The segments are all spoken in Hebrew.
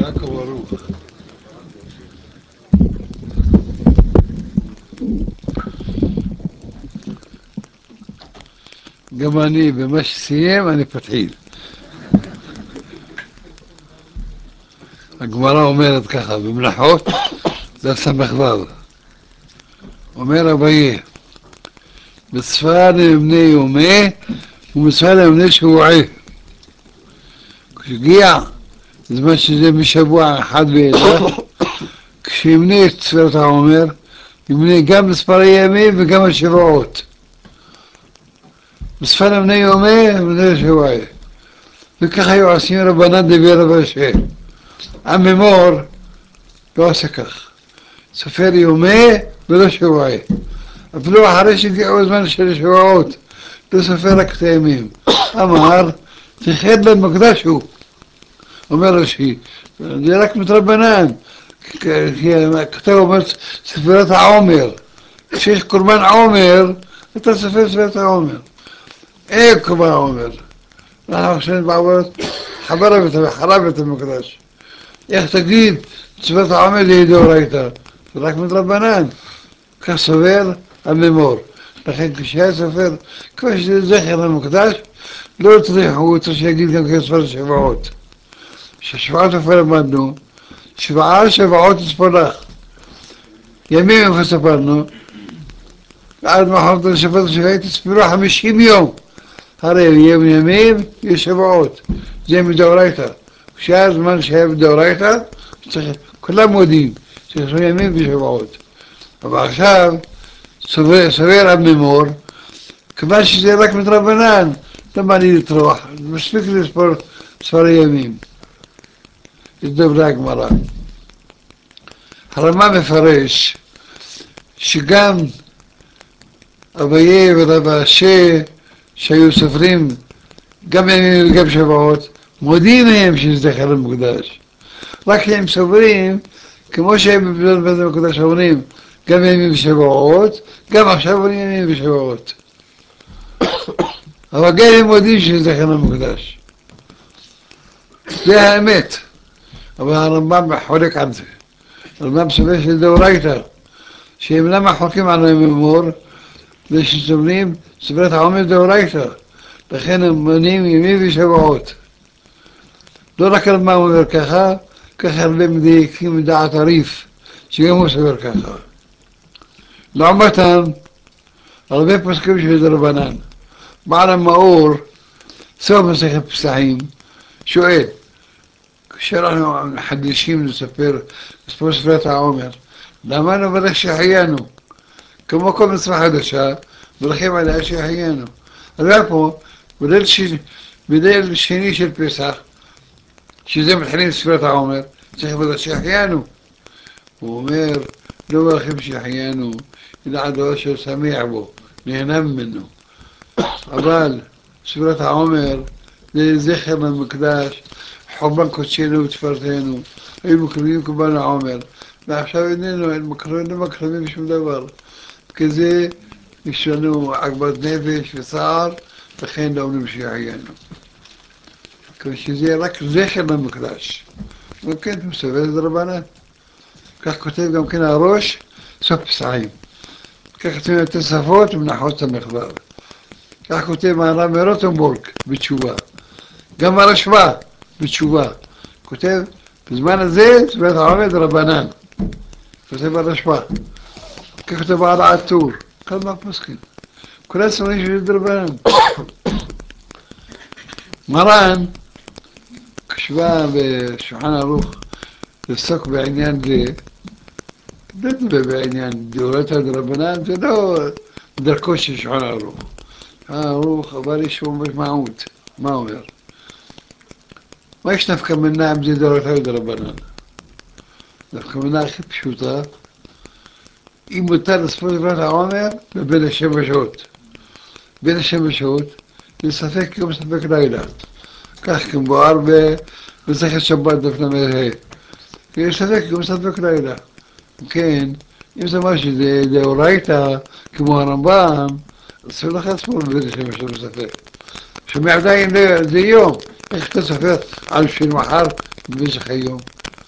יעקב ברוך. גם אני, במה שסיים, אני פתחיל. הגמרא אומרת ככה, במלאכות, זה סמ"ו. אומר אביי, מצווה למבנה יומי ומצווה למבנה שבועי. כשהגיע זמן שזה משבוע אחד ואילך, כשימנה את ספירת העומר, ימנה גם מספר הימים וגם השבועות. מצווה למבנה יומי ומבנה שבועי. וככה היו עושים רבנן דבי רב אשר. עמי מור לא עושה כך. סופר יומי ולא שבועי. אפילו אחרי שהגיעו הזמן של שבועות, לא סופר רק את הימים. אמר, תחד במקדש הוא. אומר רש"י, זה רק מתרבנן. כתב אומר ספירת העומר. כשיש קורבן עומר, אתה סופר ספירת העומר. אין קורבן עומר. אנחנו עכשיו בעבורת חרב את המקדש. איך תגיד, ספירת העומר זה דאורייתא, זה רק מתרבנן. כך סובר הממור. לכן כשהיה סופר, כמו שזה זכר למקדש, לא צריך שיגיד גם כספר שבועות. ששבועות איפה למדנו, שבועות ספולח. ימים איפה ספרנו, עד מחרת לשפט שבועות תספרו 50 יום. הרי ימים יש שבועות, זה מדאורייתא. כשהיה זמן שהיה מדאורייתא, כולם מודים שיש ימים ושבועות. אבל עכשיו סובר הממור, כיוון שזה רק מתרבנן, למה לי לטרוח? מספיק לספור ספר הימים. יש דברי הגמרא. הרמ"א מפרש שגם אביי ורב אשר שהיו סופרים גם ימים וגם שבועות, מודים מהם שזה זכר למקדש. רק הם סוברים, כמו שהם בבית המקדש אומרים, גם ימים ושבועות, גם עכשיו אומרים ימים ושבועות. אבל גם הם מודים שזה זכר למקדש. זה האמת. אבל הרמב"ם חולק על זה. הרמב"ם סובר שזה דאורייתא, שהם למה חולקים על הממור, ושסובלים ספירת העומר דאורייתא, לכן הם מונים ימים ושבועות. לא רק הרמב"ם אומר ככה, ככה הרבה מדייקים מדעת הריף, שגם הוא סובר ככה. לעומתם, הרבה פוסקים של דרבנן. בעל המאור, סוף מסכת פסחים, שואל, כשאנחנו מחדשים לספר ספירת העומר, למה נברך שהחיינו? כמו כל מצווה חדשה, מברכים עליה שהחיינו. אבל פה, בליל שני של פסח, שזה מתחילים ספירת העומר, צריך לברך שהחיינו. הוא אומר, לא מברכים שהחיינו, אלא עד אושר שמח בו, נהנה ממנו. אבל ספירת העומר זה זכר למקדש, חורבן קודשנו ותפארתנו, היו מקריבים קורבן העומר, ועכשיו איננו מקריבים שום דבר. כזה יש לנו עגמת נפש וצער, לכן לא אומרים שהחיינו. כשזה רק זכר למקדש. וכן, מסתבר את רבנן. כך כותב גם כן הראש, סוף פסחים. כך כותב את השפות ומנחות סמ"ו. כך כותב מהר"ם מרוטנבורג בתשובה. גם הרשב"א בתשובה. כותב, בזמן הזה, ספירת העומר דרבנן. כותב הרשב"א. כך כותב בעל הטור. כל מה פוסקים. כולם סמרים של דרבנן. מרן, כשבא בשולחן ערוך לפסוק בעניין זה, לא מדבר בעניין דאורייתא דרבנן, זה לא דרכו של שולחן ערוך. ערוך, אבל יש הוא משמעות. מה אומר? מה יש נפקא מינה אם זה דאורייתא דרבנן? נפקא מינה הכי פשוטה, אם מותר לספור ספירת העומר בבין השמשות. בין השמשות זה ספק יום ספק לילה. כך כמבואר במסכת שבת דף ל"ה. יש ספק יום ספק לילה. כן, אם זה משהו שזה דאורייתא כמו הרמב"ם, אסור לך לספור בבין השמשות בספק. שמעדיין זה יום, איך אתה סופר על בשביל מחר במשך היום?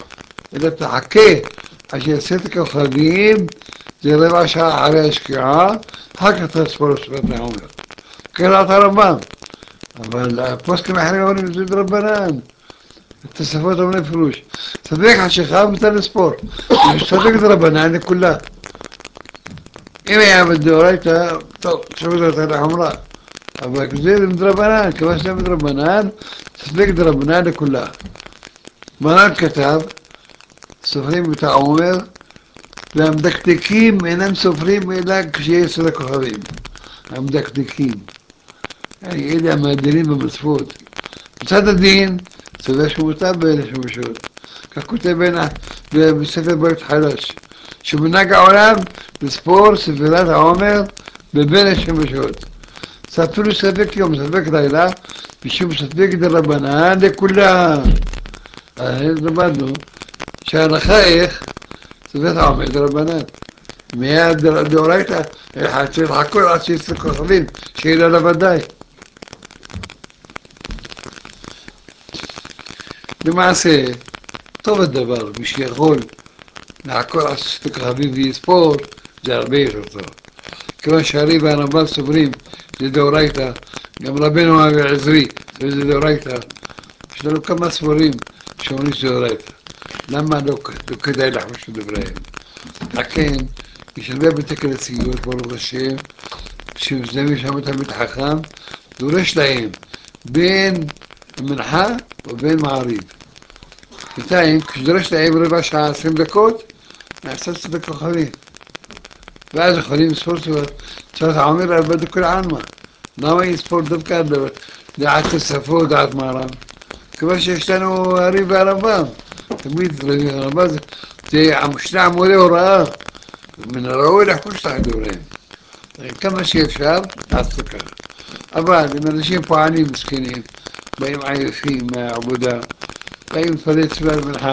אלא תחכה עד שיעשה את הכוכבים, זה רבע שעה אחרי השקיעה, אחר כך תספור ספירת העומר. קראת הרמב"ם, אבל הפוסקים האחרים אומרים זה דרבנן. התוספות אומרים פירוש. ספק חשיכה מותר לספור. ספק דרבנן לכולה. אם היה בדאורייתא, טוב, ספק דרבנן. אבל זה מדרבנן, כמה שזה מדרבנן, ספק דרבנן לכולה. מרן כתב, סופרים את העומר, והמדקדקים אינם סופרים אלא כשיש את הכוכבים. המדקדקים. אלה המהדרים במצוות. מצד הדין, סובר שמותר בין השמשות. כך כותב בספר בית חדש, שמנהג העולם לספור ספירת העומר בבין השמשות. זה אפילו ספק יום, ספק לילה, משום ספק דרבנן לכולם. למדנו שההלכה איך ספירת העומר דרבנן. מהדאורייתא, צריך לחכות עד שיש כוכבים, שיהיה לה ודאי. למעשה, טוב הדבר, מי שיכול לעקור עד שיש כוכבים ויספור, זה הרבה יותר טוב. כיוון שהרי והרמב"ם סוברים, זה דאורייתא, גם רבנו העזרי, זה דאורייתא. יש לנו כמה ספרים שאומרים שזה דאורייתא. למה לא כדאי לחמש בדבריהם? לכן, יש הרבה בתי כנסיות, ברוך השם, שמזדמים שם תלמיד חכם, דורש להם בין מנחה ובין מעריב. בינתיים, כשדורש להם רבע שעה 20 דקות, נעשה ספק כוכבים. ואז יכולים לספור ספירת העומר על בד כל עלמא. למה יספור דווקא דעת תוספות, דעת מהר"ם? כיוון שיש לנו הרי"ף והרמב"ם. תמיד הרמב"ם זה שני עמודי הוראה. מן הראוי לחוש תחת דבריהם. כמה שאפשר, לעשות ככה. אבל אם אנשים פועלים מסכנים, באים עייפים מהעבודה, באים לפרט ספירת מנחה,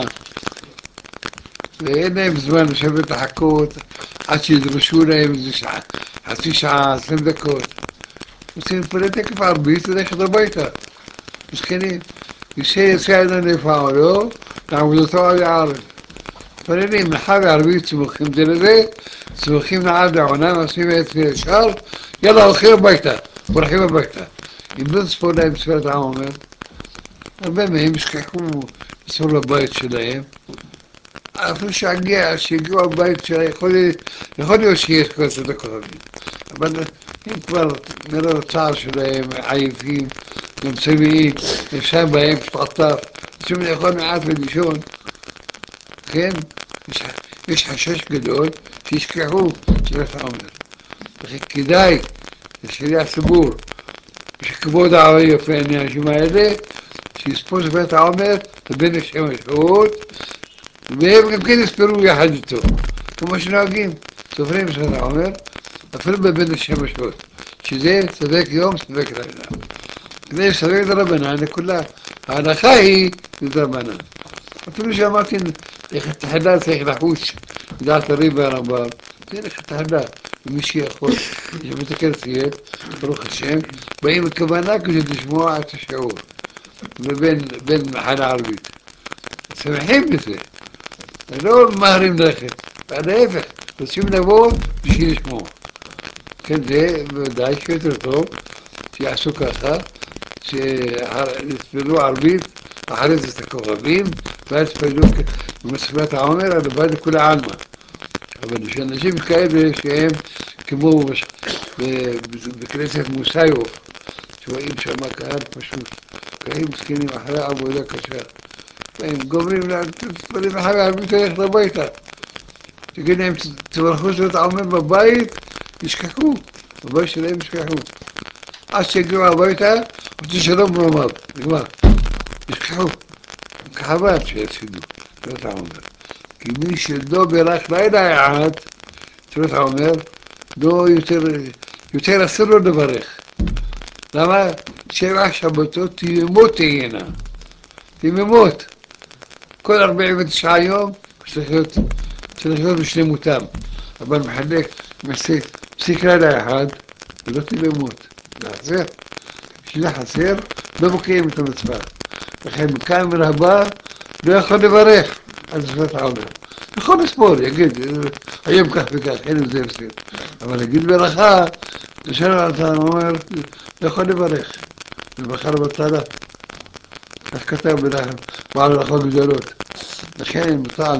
ואין להם זמן לשבת לחכות עד שידרשו להם איזה שעה, חצי שעה, 20 דקות. רוצים לפרט תקף ערבית ולכת הביתה. מסכנים. יסייענו לפעולו, לעבודתו על הערב. פרנים מנחה בערבית סמוכים זה לזה, סמוכים לעד לעונה, עושים את תפילה השאר, יאללה, הולכים הביתה, הולכים הביתה. אם לא תספור להם ספירת העומר, הרבה מהם ישכחו לספור לבית שלהם, אפילו שהגיעו הבית שלהם, יכול להיות שיש כל סדר כוכבים, אבל אם כבר נראה הצער שלהם, עייפים, גם צמאים, אפשר בהם שתעטף, צריכים לאכול מעט ולישון, כן? יש חשש גדול שישכחו ספירת העומר. לכן כדאי לשליח ציבור, שכבוד הערבי יפה האנשים האלה, שיספור ספירת העומר לבין השמשות, והם גם כן יספרו יחד איתו, כמו שנוהגים, סופרים ספירת העומר, אפילו בבין השמשות, שזה ספק יום, ספק לילה. כדי לספק דרבנן לכולה. ההלכה היא דרבנן. אפילו שאמרתי, לכתחילה צריך לחוש לדעת הרי"ף והרמב"ם, זה לכתחילה, ומי שיכול, יש בית הכנסיות, ברוך השם, באים בכוונה כדי לשמוע את השיעור, ובין מחנה ערבית. שמחים בזה, לא מהרים לכת, להפך, רוצים לבוא בשביל לשמוע. כן, זה ודאי שיותר טוב, שיעשו ככה, שיספרו ערבית, אחרי זה את הכוכבים, ואז יספרו בספירת העומר, הלבד לכולי עלמא. אבל יש אנשים כאלה שהם כמו בכנסת מוסיוף, שרואים שם קהל פשוט, קהלים מסכנים אחרי עבודה קשה. והם גומרים תספרים אחרי ערבית ללכת הביתה. תגיד להם, תברכו ספירת העומר בבית, ישכחו, בבית שלהם ישכחו. עד שהגיעו הביתה, רוצה שלום ולומר, נגמר. ישכחו. חבל שיפסידו, ספירת העומר. כי מי שלא בירך לילה אחד, ספירת העומר, לא יותר אסור לו לברך. למה? 7 שבתות תמימות תהיינה. תמימות. כל 49 יום צריך להיות בשלמותם. אבל מחלק, מפסיק לילה אחד, ולא תמימות. זה חסר. כשזה חסר, לא מקיים את המצווה. לכן מכאן ולהבא לא יכול לברך עד ספירת העומר. יכול לספור, יגיד, היום כך וכך, הנה זה בסדר. אבל להגיד ברכה, ישר אתה אומר, לא יכול לברך. ברכה לבטלה. כך כתב בעל הלכות גדולות. לכן,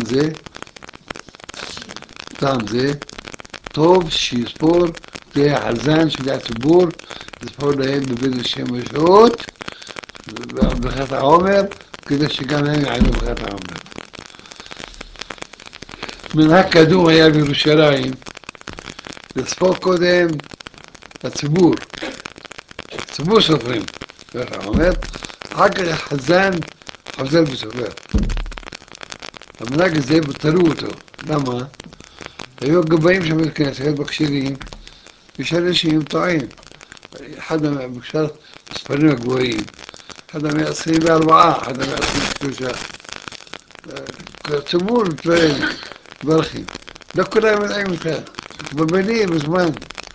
מטעם זה, טוב שיספור, תהיה חזן של הציבור, יספור להם בבית השמשות, בברכת העומר, כדי שגם הם יעלו ברכת העומר. מנהג קדום היה בירושלים, לספור קודם הציבור סופרים, ברכת העומר, אחר כך החזן חוזר וסופר. המנהג הזה בטלו אותו, למה? היו גבאים שם בכנסת, בכשירים, יש אנשים טועים. אחד הספרים הגבוהים, אחד 124, אחד 123. ציבור טועים, ברכים. לא כולם יודעים מכך. בבנים בזמן.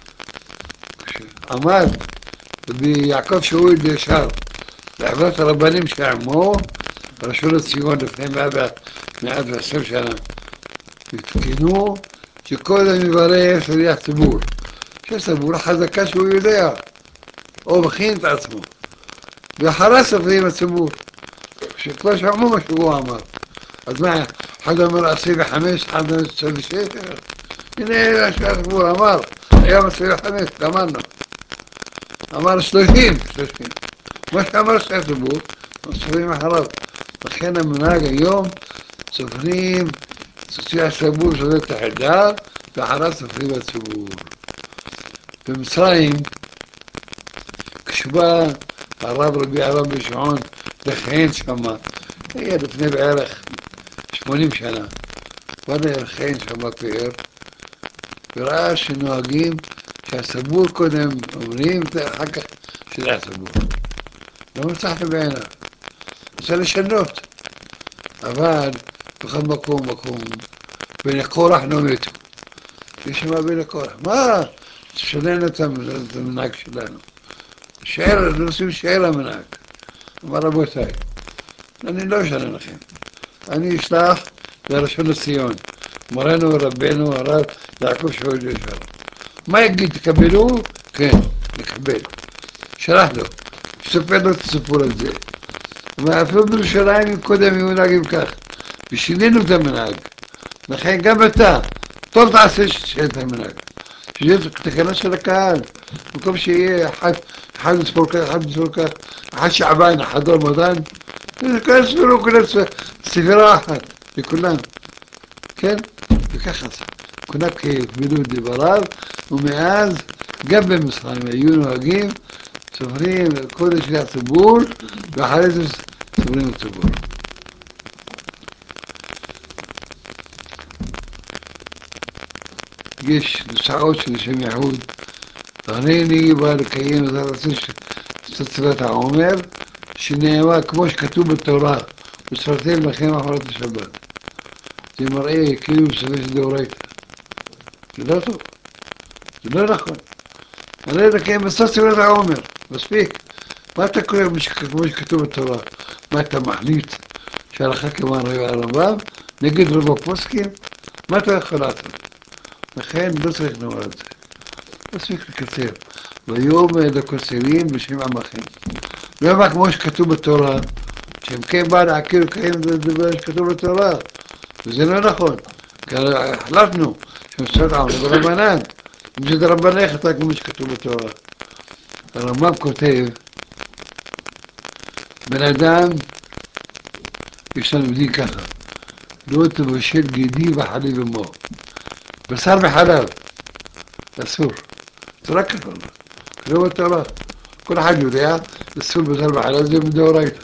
עמד ביעקב שאול ישר, לעברת הרבנים שעמו, ראשון לציון לפני 120 שנה. התקינו שקודם יברך שליח ציבור. שציבור חזקה שהוא יודע, או מכין את עצמו. ואחרי סופרים הציבור. שכבר שמעו מה שהוא אמר. אז מה, אחד אומר 25, אחד אומר 26, הנה הציבור אמר, היום 25, אמרנו. אמר 30. מה שאמר שהציבור, סופרים אחריו. לכן המנהג היום סופרים סופרי הציבור שזה תחדר, ואחריו סופרים הציבור. במצרים, כשבא הרב רבי אברהם בן שמעון לכהן שמה, היה לפני בערך 80 שנה, בא לכהן שמה פאר, וראה שנוהגים שהציבור קודם אומרים, ואחר כך שזה הציבור. לא מצא בעיניו, רוצה לשנות, אבל בכל מקום, בין קורח לא מתו. יש מה בין קורח? מה? תשנן את המנהג שלנו. נושאים שער המנהג. אמר רבותיי, אני לא אשנה לכם. אני אשלח לראשון לציון, מורנו ורבנו הרב יעקב שאול ישר. מה יגיד, תקבלו? כן, נקבל. שלח לו, שספר לו את הסיפור הזה. ואפילו בירושלים קודם היו נהגים כך, ושינינו את המנהג. לכן גם אתה, טוב תעשה שתשנה את המנהג. שיהיה תקנה של הקהל, במקום שיהיה אחד לספור כך, אחד לספור כך, אחד שעבן, אחד רמדאן, כולם ספרו, כולם ספירה אחת, לכולם. כן? וככה זה. כולם כבילו דבריו, ומאז גם במצרים היו נוהגים, סופרים קודש לציבור, ואחרי זה סופרים לציבור. יש שעות של שם יחוד, הריני בא לקיים את הרצון של צוות העומר, שנאמר כמו שכתוב בתורה, וספרתם לכם אחרת השבת. זה מראה כאילו מסווה של דאורייתא. זה לא טוב, זה לא נכון. הרי לקיים את צוות העומר, מספיק. מה אתה קורא כמו שכתוב בתורה? מה אתה מחליט שהלכה כמו הרמב"ם נגד רוב הפוסקים? מה אתה יכול לעשות? לכן לא צריך לומר את זה. מספיק לקצר. ויום לקוצרים בשם עמכם. לא רק כמו שכתוב בתורה, שהם כן בא להכיר לקיים את הדבר שכתוב בתורה. וזה לא נכון. כי החלטנו שמצוות העם זה ברבנן. אם זה דרבנן, איך אתה כמו שכתוב בתורה. הרמב"ם כותב, בן אדם, יש לנו דין ככה, לא תבשל גידי וחליב אמו. בשר וחלב, אסור. זה רק ככה. לא בתורה. כל אחד יודע, אסור בשר וחלב זה מדאורייתא.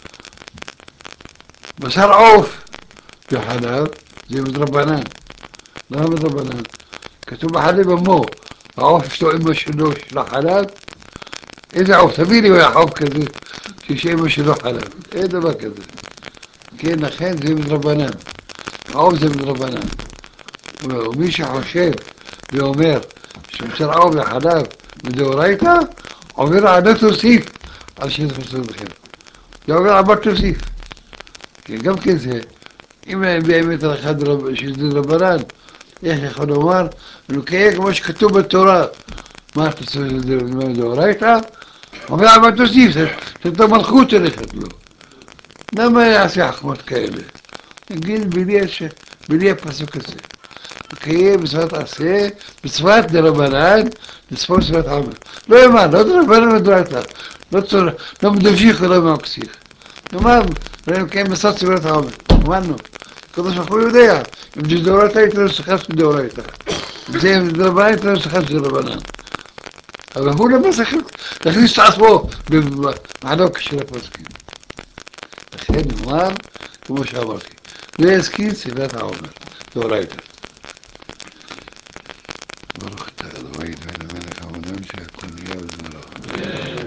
בשר עוף וחלב זה מדרבנן. למה מדרבנן? כתוב בחליב אמו. העוף יש לו אמא שלו של החלב. איזה עוף? תביא לי חוף כזה שיש אמא שלו חלב. אין דבר כזה. כן, לכן זה מדרבנן. העוף זה מדרבנן. ומי שחושב ואומר שבשר עוף וחלב מדאורייתא, עובר על לא תוסיף על שזה חסר לכם. זה עובר על מה תוסיף. כי גם כן זה אם באמת אחד שזה רבנן, איך יכול לומר? לקיים כמו שכתוב בתורה. מה אתה עושה את זה דאורייתא? אומר אבל תוסיף, זאת המלכות הולכת לו. למה יעשה חכמות כאלה? נגיד בלי הפסוק הזה. לקיים מצוות עשה, מצוות דרבנן, מצוות מצוות עמל. לא יאמן, לא דרבנן ודאורייתא. לא מדמשיך ולא מעקסיך. נאמר, לקיים מצוות מצוות עמל. אמרנו. הקדוש ברוך הוא יודע, אם זה דאורייתא הייתה לו שיחה של דאורייתא. אם זה דרבנן הייתה לו שיחה של רבנן. אבל הוא לא צריך להכניס את עצמו במחלוקת של הפוסקים. לכן נאמר, כמו שאמרתי, לא יזכיר צוות העומר, דאורייתא. ברוך אתה אלוהינו ולמלך העולם שהכל נהיה בדברו.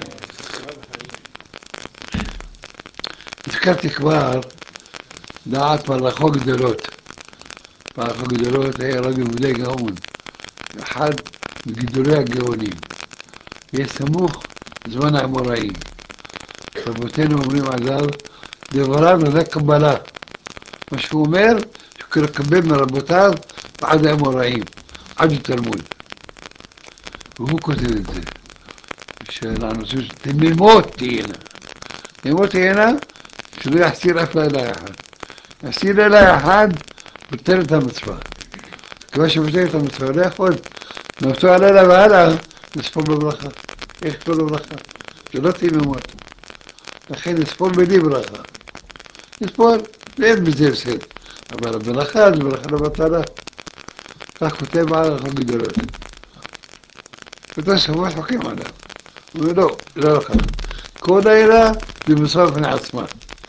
הזכרתי כבר דעת מלאכו גדולות. מלאכו גדולות היה רבי יהודה גאון, אחד מגדולי הגאונים. יהיה סמוך זמן האמוראים. רבותינו אומרים עליו, דבריו נדע קבלה. מה שהוא אומר, שהוא לקבל מרבותיו עד האמוראים, עד התלמוד. והוא כותב את זה, שאנחנו תמימות תהיינה. תמימות תהיינה, שלא יחסיר אף לילה אחד. יחסיר לילה אחד, בטל את המצווה. כיוון שבטל את המצווה, לא יכול. מאותו הלילה והלאה, לספור בברכה. איך כל הברכה? זה לא תמימות. לכן לספור בלי ברכה. לספור, ואין בזה הפסד. אבל הברכה זה ברכה לבטלה. כך כותב על החוק גדולות. ואתה שבוע חוקים עליו. הוא אומר לא, לא לך. כל לילה זה מצווה בפני עצמה.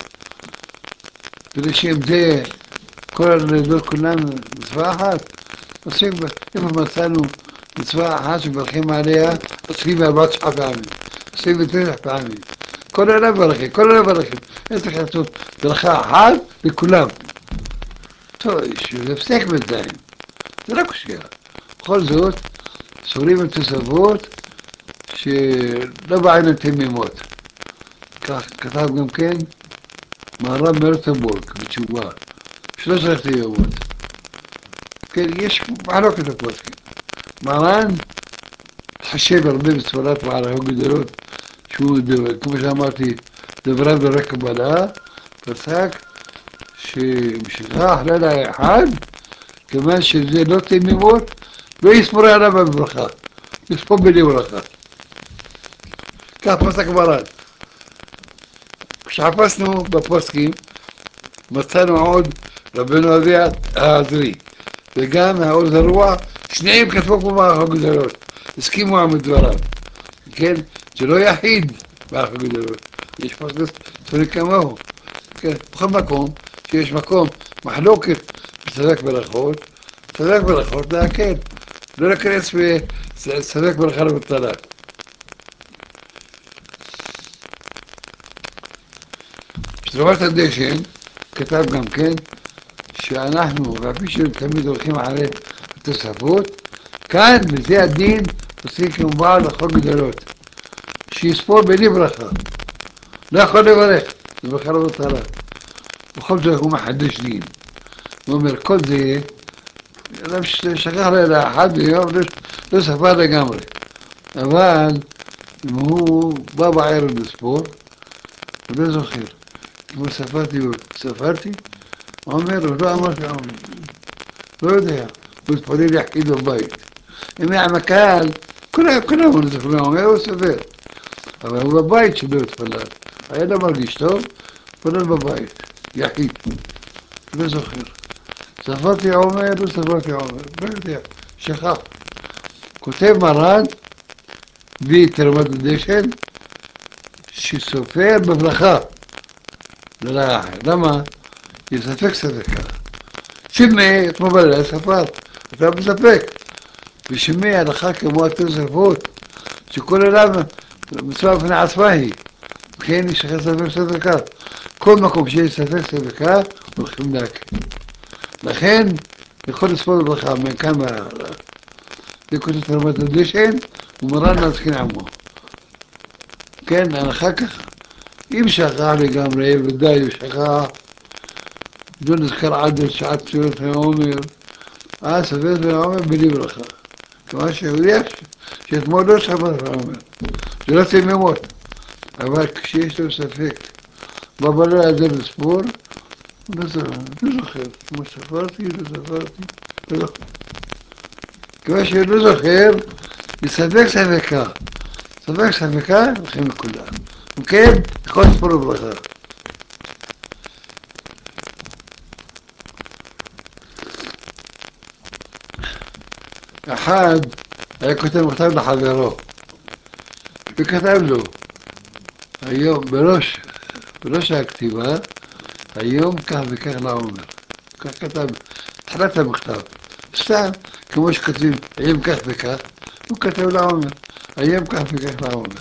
ולשם זה כל הלילות כולן מצווה אחת. עושים, איפה מצאנו מצווה אחת שברכים עליה 24 פעמים. 29 פעמים. כל לילה ברכים, כל לילה ברכים. אין צריך לעשות ברכה אחת לכולם. טוב, זה הפסק בינתיים. זה לא קשה. בכל זאת, סורים ותוספות שלא בעין תמימות. כך כתב גם כן מהר"ם מרטנבורג בתשובה. 13 תמימות. כן, יש מחלוקת הפוסקים. מרן חשב הרבה בספרת מערכות גדולות, שהוא, כמו שאמרתי, דבריו ברק קבלה, פסק שמשכח לילה אחד, כיוון שזה לא תמימות, לא יספור עליו בברכה, יספור בלי ברכה. כך פסק מרן. כשחפשנו בפוסקים, מצאנו עוד רבנו אבי העזרי, וגם העוז הרוח, שניהם כתבו כמו מערכות גדולות, הסכימו עם דבריו, כן? שלא יחיד מערכות גדולות, יש פוסקים ספרים כמוהו, כן? בכל מקום שיש מקום מחלוקת בסדק ברכות, סדק ברכות להקל, לא להיכנס בסדק ברכה לבטלה. בשדרות הדשן כתב גם כן שאנחנו, ואפי שתמיד הולכים אחרי התוספות, כאן בזה הדין עושים כמובן לחוק גדולות, שיספור בלי ברכה, לא יכול לברך, זה ברכה לא בטלה. בכל זאת הוא מחדש דין, הוא אומר כל זה, אדם ששכח לילה אחד ביום, לא ספר לגמרי, אבל אם הוא בא בערב לספור, הוא לא זוכר, כמו ספרתי, הוא אומר, הוא לא אמר שעומד, לא יודע, הוא התפלל יחיד בבית. אם היה מקל, כולם הוא זוכרים, הוא אומר, הוא סופר. אבל הוא בבית שלא התפלל. היה לא מרגיש טוב, התפלל בבית, יחיד. לא זוכר. ספרתי עומר, לא ספרתי עומר, לא יודע, שכח. כותב מרן, בתרמת הדשן, שסופר בברכה. לא אחר. למה? יספק ספקה. שמי, כמו בלילה ספר, אתה מספק. ושמי הלכה כמו התוספות, שכל אדם מצווה בפני עצמה היא. כן, יש לך ספק ספקה. כל מקום שיש ספק ספקה, הולכים להקל. לכן, יכול לספור בברכה, מכאן והלאה. זה כותב תרמת הדשן, ומרן להזכין עמו. כן, אחר כך, אם שכח לגמרי, ודאי הוא שכח, بدون نذكر عدد ساعات سورة העומר, ספר העומר בלי ברכה. כלומר שיודע שאתמול לא ספר העומר, זה לא תמימות, אבל כשיש לו ספק, בבא לא ידע לספור, לא זוכר, כמו ספרתי, לא זוכר. כיוון שלא זוכר, יספק ספקה. ספק ספקה, הולכים לכולם. וכן, יכול לספור ברכה. אחד היה כותב מכתב לחברו, וכתב לו, היום, בראש הכתיבה, היום כך וכך לעומר. כך כתב, תחילת המכתב. סתם, כמו שכתבים, היום כך וכך, הוא כתב לעומר. היום כך וכך לעומר.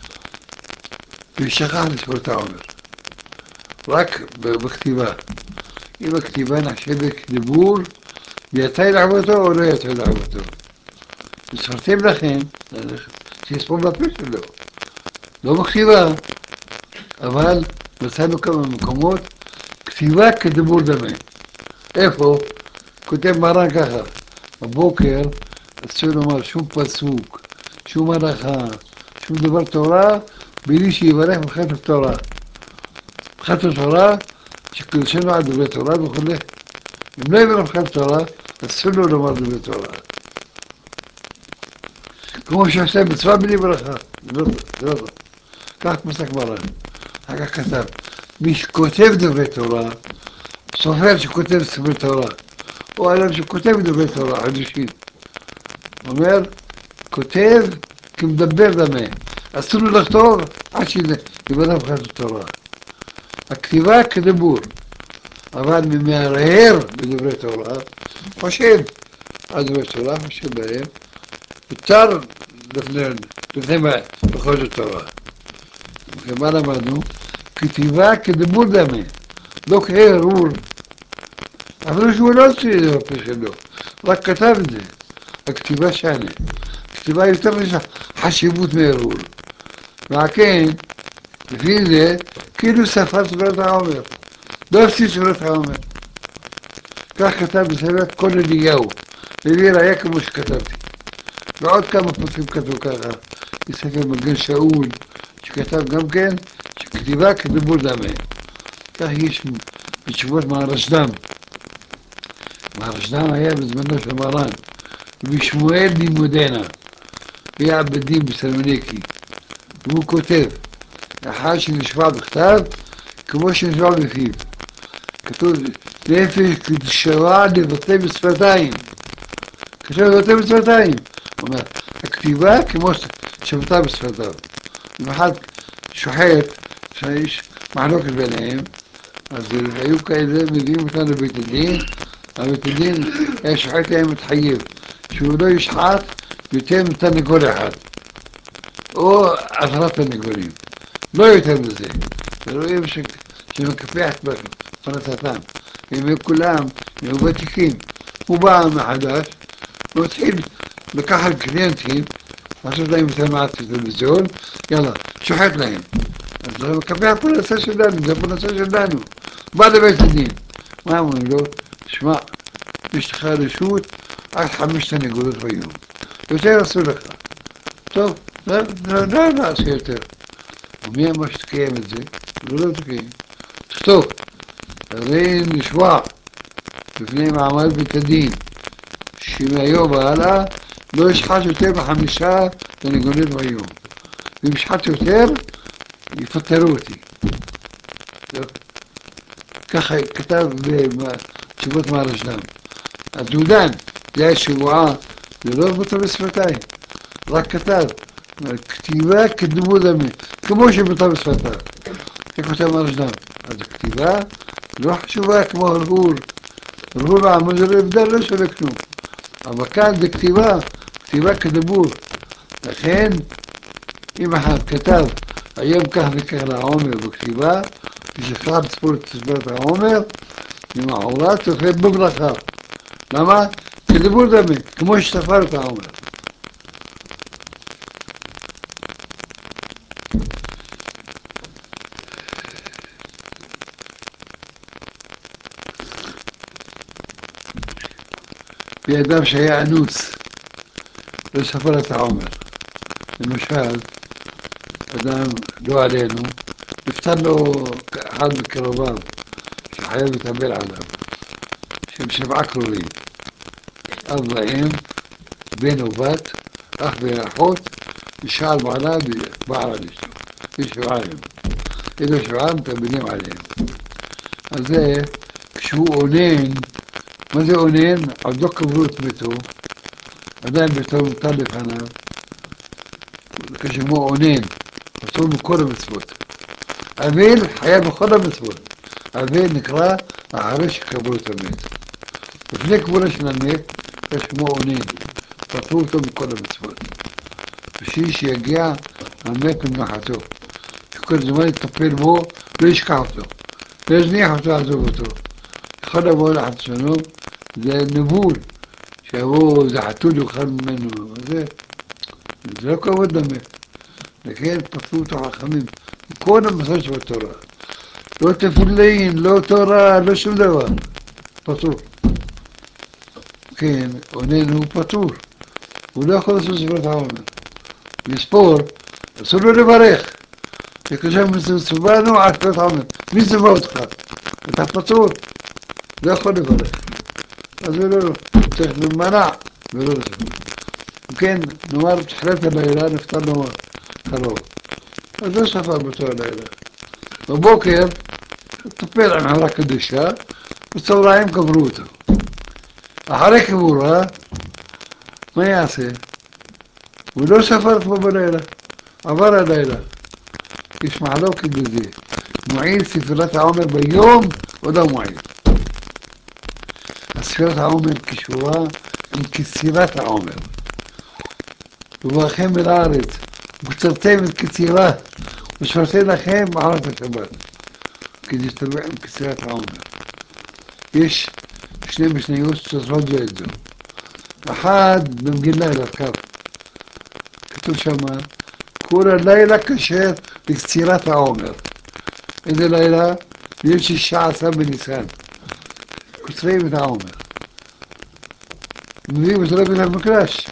ושכח לספור את העומר. רק בכתיבה. אם הכתיבה נחשבת דיבור, יצא לעבודתו או לא יצא לעבודתו. וספרתם לכם, שיספור בפה שלו. לא בכתיבה, אבל מצאנו כמה מקומות, כתיבה כדיבור דמה. איפה? כותב מרן ככה, בבוקר אסור לומר שום פסוק, שום הלכה, שום דבר תורה, בלי שיברך ברכת התורה. ברכת התורה, שקודשנו על דברי תורה וכו'. אם לא יברך ברכת התורה, אסור לו לומר דברי תורה. כמו שעושה מצווה בלי ברכה. זה לא. כך פסק מרן. אחר כך כתב, מי שכותב דברי תורה, סופר שכותב ספרי תורה, או אדם שכותב דברי תורה, חדשים. אומר, כותב כמדבר דמה. אסור לו לכתוב עד שיברך ברכת התורה. הכתיבה כדיבור, אבל ממהרהר בדברי תורה, חושב על דברי תורה, חושב בהם, יותר לפני ברכות התורה. ומה למדנו? כתיבה כדיבור דמה, לא כהרהור. אפילו שהוא לא עושה את זה בפה שלו, רק כתב את זה. הכתיבה שנה. כתיבה יותר יש חשיבות מהרהור. וכן, לפי זה, כאילו ספר ספרת העומר. לא הפסיד ספרת העומר. כך כתב בספר כל אליהו. מביא ראיה כמו שכתבתי. ועוד כמה פסוקים כתבו ככה. בספר מגן שאול, שכתב גם כן, שכתיבה כדיבור דמה. כך יש בתשובות מהרשד"ם. מהרשד"ם היה בזמנו של מרן. ובשמואל לימודנה. היה בדין בסלוניקי. והוא כותב, אחד שנשמע בכתב, כמו שנשמע בפיו. כתוב, נפש קדושה לבטא בשפתיים. כתוב לבטא בשפתיים. הוא אומר, הכתיבה כמו שבטא בשפתיו. במיוחד שוחט, שיש מחלוקת ביניהם, אז היו כאלה, מביאים אותנו לבית הדין, הבית הדין היה שוחט להם מתחייב, שהוא לא ישחט יותר מתרנגול אחד, או 10 תרנגולים, לא יותר מזה. ורואים שמקפח בפרנסתם, הם כולם היו ותיקים. הוא בא מחדש, הוא התחיל לקחת קליינטים, לעשות להם את המעט בזול, יאללה, שוחט להם. אז זה מקפח פרנסה שלנו, זה פרנסה שלנו. בא לבית הדין, מה אומרים לו? שמע, יש לך רשות עד 5 תרנגולות ביום. יותר אסור לך. טוב, לא נעשה יותר. ומי אמר שתקיים את זה? לא תקיים. תכתוב, הרי נשבע בפני מעמד בית הדין, שמהיום והלאה לא ישחט יותר מ5 תרנגולות ביום. ואם ישחט יותר, יפטרו אותי. ככה כתב בתשובות מהרשד"ם. הדודן, זה היה שבועה, זה לא בוטה בשפתיים, רק כתב, כתיבה כדיבור דמה, כמו שבוטה בשפתיו. זה כותב מהרשד"ם. אז הכתיבה לא חשובה כמו הרהור. הרהור העמוד זה לא הבדל, לא שווה כלום. אבל כאן זה כתיבה, כתיבה כדיבור. לכן, אם אחד כתב, היום כך וכך לעומר בכתיבה, ושכח לספור את ספרת העומר, למחרת תוכל בברכה. למה? כדיבור דמה, כמו שספר את העומר. באדם שהיה אנוס, לא ספר את העומר. למשל, אדם, לא עלינו, נפטר לו אחד מקרוביו, שחייב לטבל עליו, שהם 7 קרובים, אב ואם, בן ובת, אח ואחות, אישה על בעלה ובעל על אשתו. יש 7 ימים. אלו 7 מטבלים עליהם. אז זה, כשהוא אונן, מה זה אונן? עוד לא קברו את ביתו, עדיין ביתו מותר לפניו, כשמו אונן, אסור בכל המצוות. אבל חייב בכל המצוות. אבל נקרא אחרי שקברו את המת. לפני קבורה של המת, כשמו אונן, פטרו אותו בכל המצוות. בשביל שיגיע המת למנחתו. שכל זמן יטפל בו, לא ישכח אותו. לא יזניח אותו, עזוב אותו. יכול לבוא לחצונו, זה נבול, שיבוא איזה חתול יאכל ממנו. זה לא כבוד למת. לכן פטרו אותו חכמים. כל המסורת שבתורה. לא תפילין, לא תורה, לא שום דבר. פטור. כן, אונן הוא פטור. הוא לא יכול לעשות ספירת העומר. לספור, אסור לו לברך. כשם מסובנו על ספירת העומר. מי סבא אותך? אתה פטור. לא יכול לברך. אז הוא לא, צריך להימנע ולא לספור. כן, נאמר בתחילת הלילה נפטר לו קרוב. אז לא ספר באותו הלילה. בבוקר, טפל עם עמרה קדושה, בצהריים קברו אותו. אחרי קבורה, מה יעשה? הוא לא ספר כמו בלילה, עבר הלילה. יש מחלוקת בזה. מועיל ספירת העומר ביום או לא מועיל? ספירת העומר קשורה עם קצירת העומר. וברכם אל הארץ, וקצרתם את קצירה, ושפרתי לכם מחרת השבת. כדי שתלווה עם קצירת העומר. יש 2 משניות שספרות זו את זו. אחד במגילה לרכב. כתוב שמה, כל הלילה כשר לקצירת העומר. איזה לילה? ליל 16 בניסן. קוצרים את העומר. מביאים את לבית המקדש.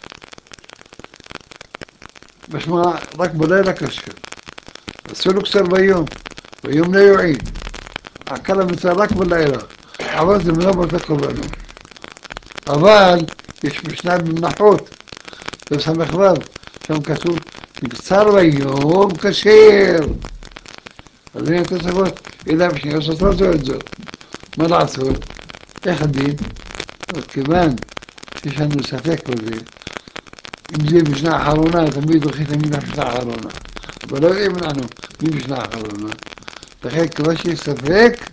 משמע, רק בלילה כשר. אסור לו קצר ביום. ביום לא יועיל. עקל המצווה רק בלילה. אבל זה לא בתי קורבנו. אבל יש משנה במנחות. בסמך רב. שם כתוב, נקצר ביום כשר. אז הנה התוספות, אלא בשנייה עושות לא את זאת. מה לעשות? איך הדין? כיוון שיש לנו ספק בזה, אם זה משנה האחרונה, תמיד הולכים תמיד המשנה האחרונה. אבל לא יודעים לנו מי משנה האחרונה. לכן כיוון שיש ספק,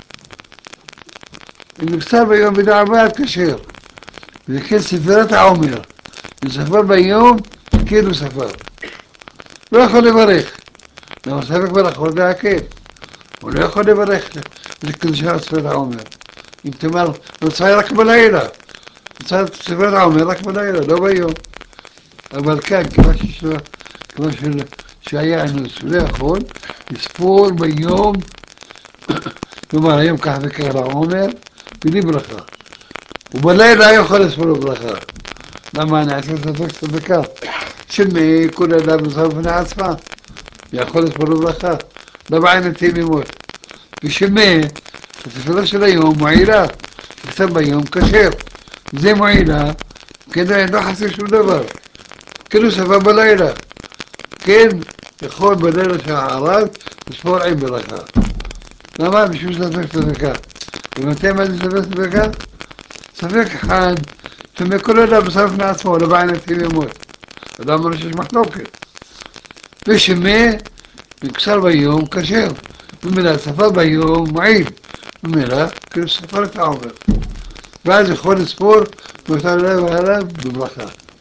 אם נקצר ביום בדעבד כשר. וזה כן ספירת העומר. לספר ביום, כן הוא ספר. לא יכול לברך. למה ספק ברכות להקל. הוא לא יכול לברך. זה קדושה ספירת העומר. אם תאמר, נוצאי רק בלילה. נוצאי ספירת העומר רק בלילה, לא ביום. אבל כאן, כמו שהיה אנוס, הוא לא יכול לספור ביום, כלומר היום כך וכך לעומר, בלי ברכה. ובלילה יכול לספור ברכה. למה אני אעשה ספק ספקה? שמי כל אדם בסוף בני עצמה, יכול לספור ברכה. לא בעין התמימות. ושמי, הספירה של היום מועילה, נכתב ביום כשר. זה מועילה, כדי לא חסר שום דבר. כאילו ספר בלילה. כן, יכול בלילה של הערב לספור עם ברכה. למה? בשביל ספק ספקה. ומתי מה זה ספק ספקה? ספק אחד, שמכל אדם בסוף בני עצמו, לא בעין התמימות. אדם אומר שיש מחלוקת. ושמי, נקצר ביום כשר. ומילה ספר ביום מועיל. ומילה, כאילו ספר את העומר. ואז יכול לספור מאותה לילה והלאה בברכה.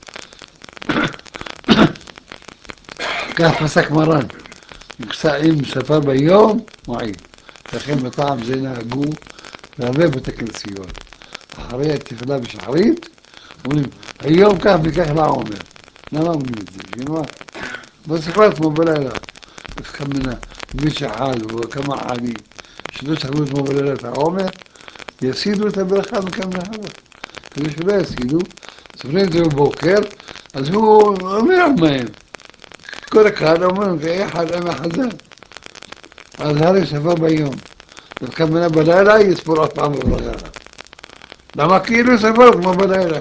כך פסק מרן. אם ספר ביום, מועיל. לכן בטעם זה נהגו להרבה בתי כנסיות. אחרי התפילה בשחרית, אומרים, היום כך וכך לעומר. למה אומרים את זה? שינוע? בספרת כמו בלילה. כמנה, מישהו אחד וכמה עדים, שלא ספרו כמו בלילה את העומר, יסידו את הברכה מכמה נהרות. כדי שלא יסגידו, סופרים את זה בבוקר, אז הוא אומר מהם. כל אחד אומר, ויחד עם החזן. אז הרי ספר ביום. וכמובן בלילה יספור אף פעם בברכה. למה כאילו ספר כמו בלילה?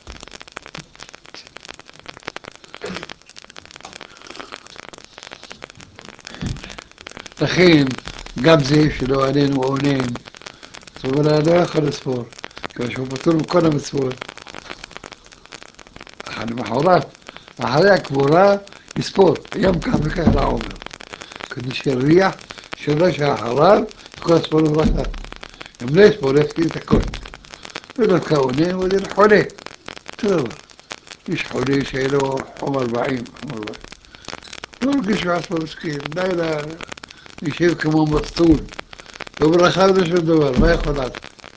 לכן, גם זה שלא עלינו עונן, זאת אומרת, לא יכול לספור, כיוון שהוא פטור מכל המצוות. למחרת, אחרי הקבורה, יספור, יום כך וכך לעומר. כדי שירוויח, שנה שאחריו, כל הספור לברכה. אם לא יספור, יפקיד את הכל. ולא כעונן, הוא דין חולה. טוב, יש חולה שיהיה לו חום 40, לא הרגיש בעצמו מסכים, לילה יושב כמו מסטול, לא ברכה ולא שום דבר, מה יכול לעשות?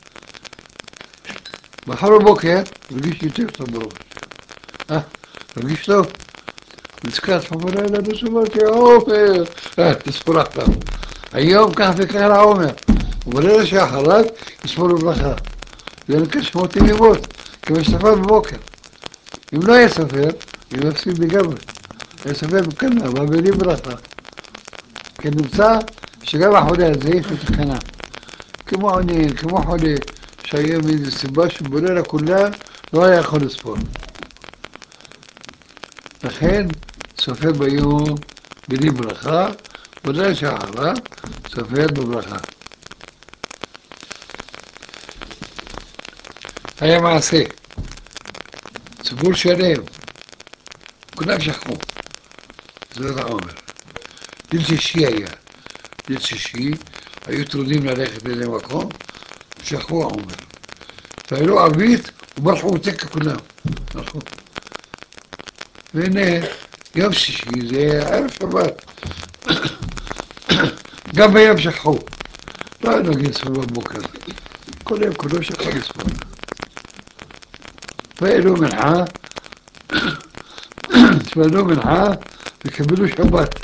מחר בבוקר הרגיש יותר טוב בראש. הרגיש טוב? נזכר פעם בלילה, לא שמעתי עומר, תספור עכשיו. היום כך וכך לעומר, ובלילה שאחריו יספור בברכה. זה נקרא שמות ימימות, כמו שספר בבוקר. אם לא היה ספר, הוא יפסיד לגמרי. היה ספר בקנה, אבל בלי ברכה. כי נמצא שגם החולה הזה יש לו תקנה. כמו עונן, כמו חולה, שהיה מאיזו סיבה שבלילה כולה לא היה יכול לספור. לכן סופר ביום בלי ברכה, בלילה שאחריו סופר בברכה. היה מעשה, סיפור שלם, כולם שכחו, זאת העומר. ליל שישי היה, ליל שישי, היו טרודים ללכת לאיזה מקום, שכחו העומר. פעלו ערבית וברחו תקה כולם, ברחו. והנה, יום שישי זה ערב שבת, גם ביום שכחו. לא היה נוגעים לספור בבוקר, כל יום כולו שכחו לספור. פעלו מנחה, פעלו מנחה וקבלו שבת.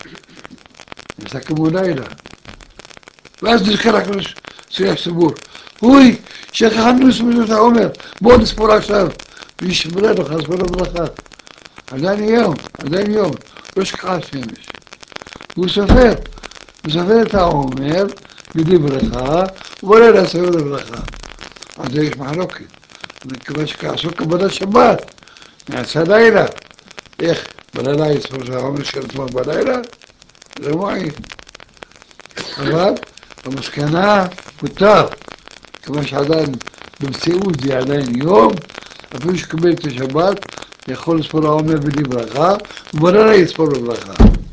מסכמו לילה. ואז נזכר הקדוש שיח סבור. אוי, שכחנו לספור את העומר, בואו נספור עכשיו. וישמרה לך, ספור לברכה. עדיין יום, לא שכחה השמש. הוא סופר את העומר בלי ברכה, ובלילה ספור לברכה. אז זה יש מחלוקת. מכיוון שכעסו קבלת שבת, נעשה לילה. איך? בלילה יספור את העומר של עצמו בלילה? זה מועיל. אבל במסקנה פותר, כיוון שעדיין במציאות זה עדיין יום, אפילו שקבל את השבת, יכול לספור העומר בלי ברכה, ובלילה יספור בברכה.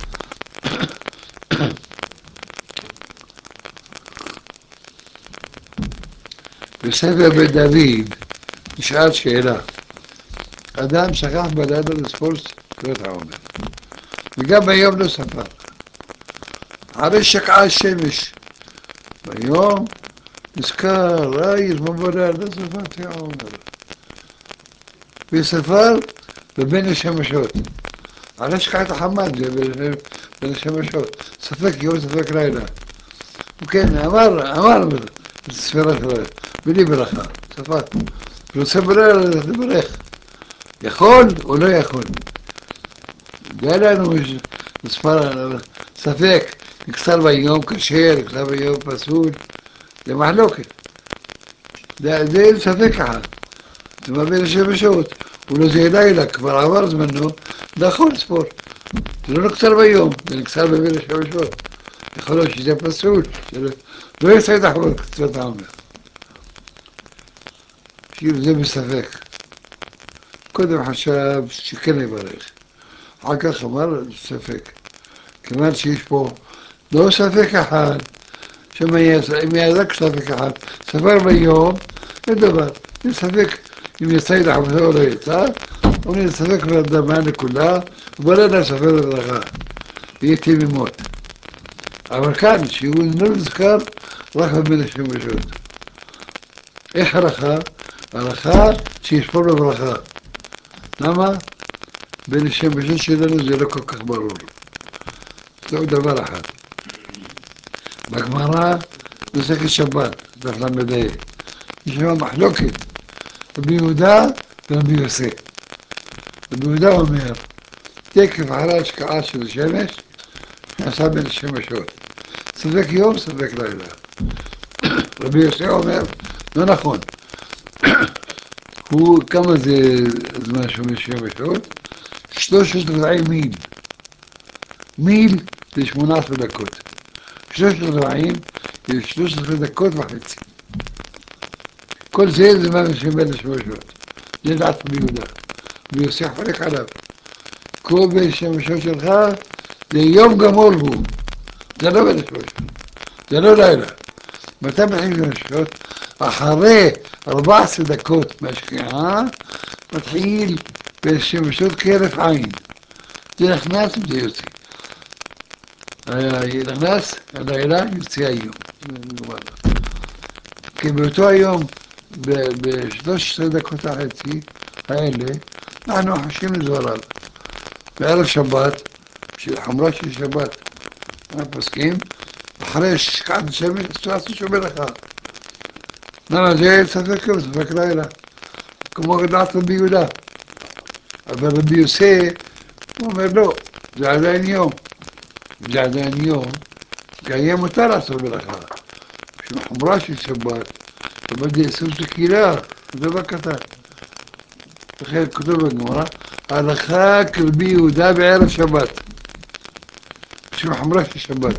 בספר בית דוד נשאל שאלה, אדם שכח בלילה לספור ספירת העומר, וגם ביום לא ספר. אחרי שקעה השמש, ביום נזכר, יזמן בלילה, לא ספרתי העומר. וספר בבין השמשות. אחרי שקעת החמד, זה בין השמשות. ספק יום, ספק לילה. וכן, אמר בספירת הלילה, בלי ברכה, ספר. ורוצה בלילה לברך. יכול או לא יכול? זה לנו מספר ספק, נקצר ביום כשר, נקצר ביום פסול, זה מחלוקת. זה ספק אחד. זה מבין השמשות. ולא זה לילה, כבר עבר זמנו, לא יכול לספור. זה לא נקצר ביום, זה נקצר בבין השמשות. יכול להיות שזה פסול, לא יצא את החול קצת העומר. כאילו זה בספק. קודם חשב שכן יברך. אחר כך אמר ספק. כיוון שיש פה לא ספק אחד, אם היה רק ספק אחד, ספר ביום, אין דבר. זה ספק אם יצא את החולתו או לא יצא, אומרים ספק והדמה לכולה, ובלילה ספר לברכה. יהיה תמימות. אבל כאן, שהוא לא נזכר, רק בבין השמשות. איך הלכה? הלכה שיספור בברכה. למה? בין השמשות שלנו זה לא כל כך ברור. זהו דבר אחד. בגמרא, מסכת שבת, דף ל"ה, יש שם מחלוקת. רבי יהודה ורבי יוסף. רבי יהודה אומר, תקף אחרי השקעה של השמש, נעשה בין השמשות. ספק יום, ספק לילה. רבי יוסף אומר, לא נכון. הוא, כמה זה זמן שומש שמשות? 3 מיל. מיל זה 18 דקות. 3 זה 13 דקות וחצי. כל זה זמן שבין השמשות. זה דעת רבי יהודה. רבי יוסף חולק עליו. כל בין השמשות שלך זה יום גמור הוא. זה לא בין השמשות. זה לא לילה. מתי מתחיל בין השמשות? אחרי 14 דקות מהשקיעה מתחיל בין השמשות כהרף עין. זה נכנס וזה יוצא. נכנס הלילה יוצא היום. כי באותו היום, ב-13 דקות החצי האלה, אנחנו חשים לזוהרב. בערב שבת, חומרה של שבת, אנחנו פוסקים, אחרי שעת השמש, אסור לעשות שום מלאכה. למה זה ספק יום, ספק לילה. כמו דעת רבי יהודה. אבל רבי יוסף, הוא אומר לא, זה עדיין יום. זה עדיין יום, קיים מותר לעשות מלאכה. חומרה של שבת, שבת זה איסור של קהילה, זה דבר קטן. לכן כתוב בגמרא, הלכה כרבי יהודה בערב שבת. חומרה של שבת.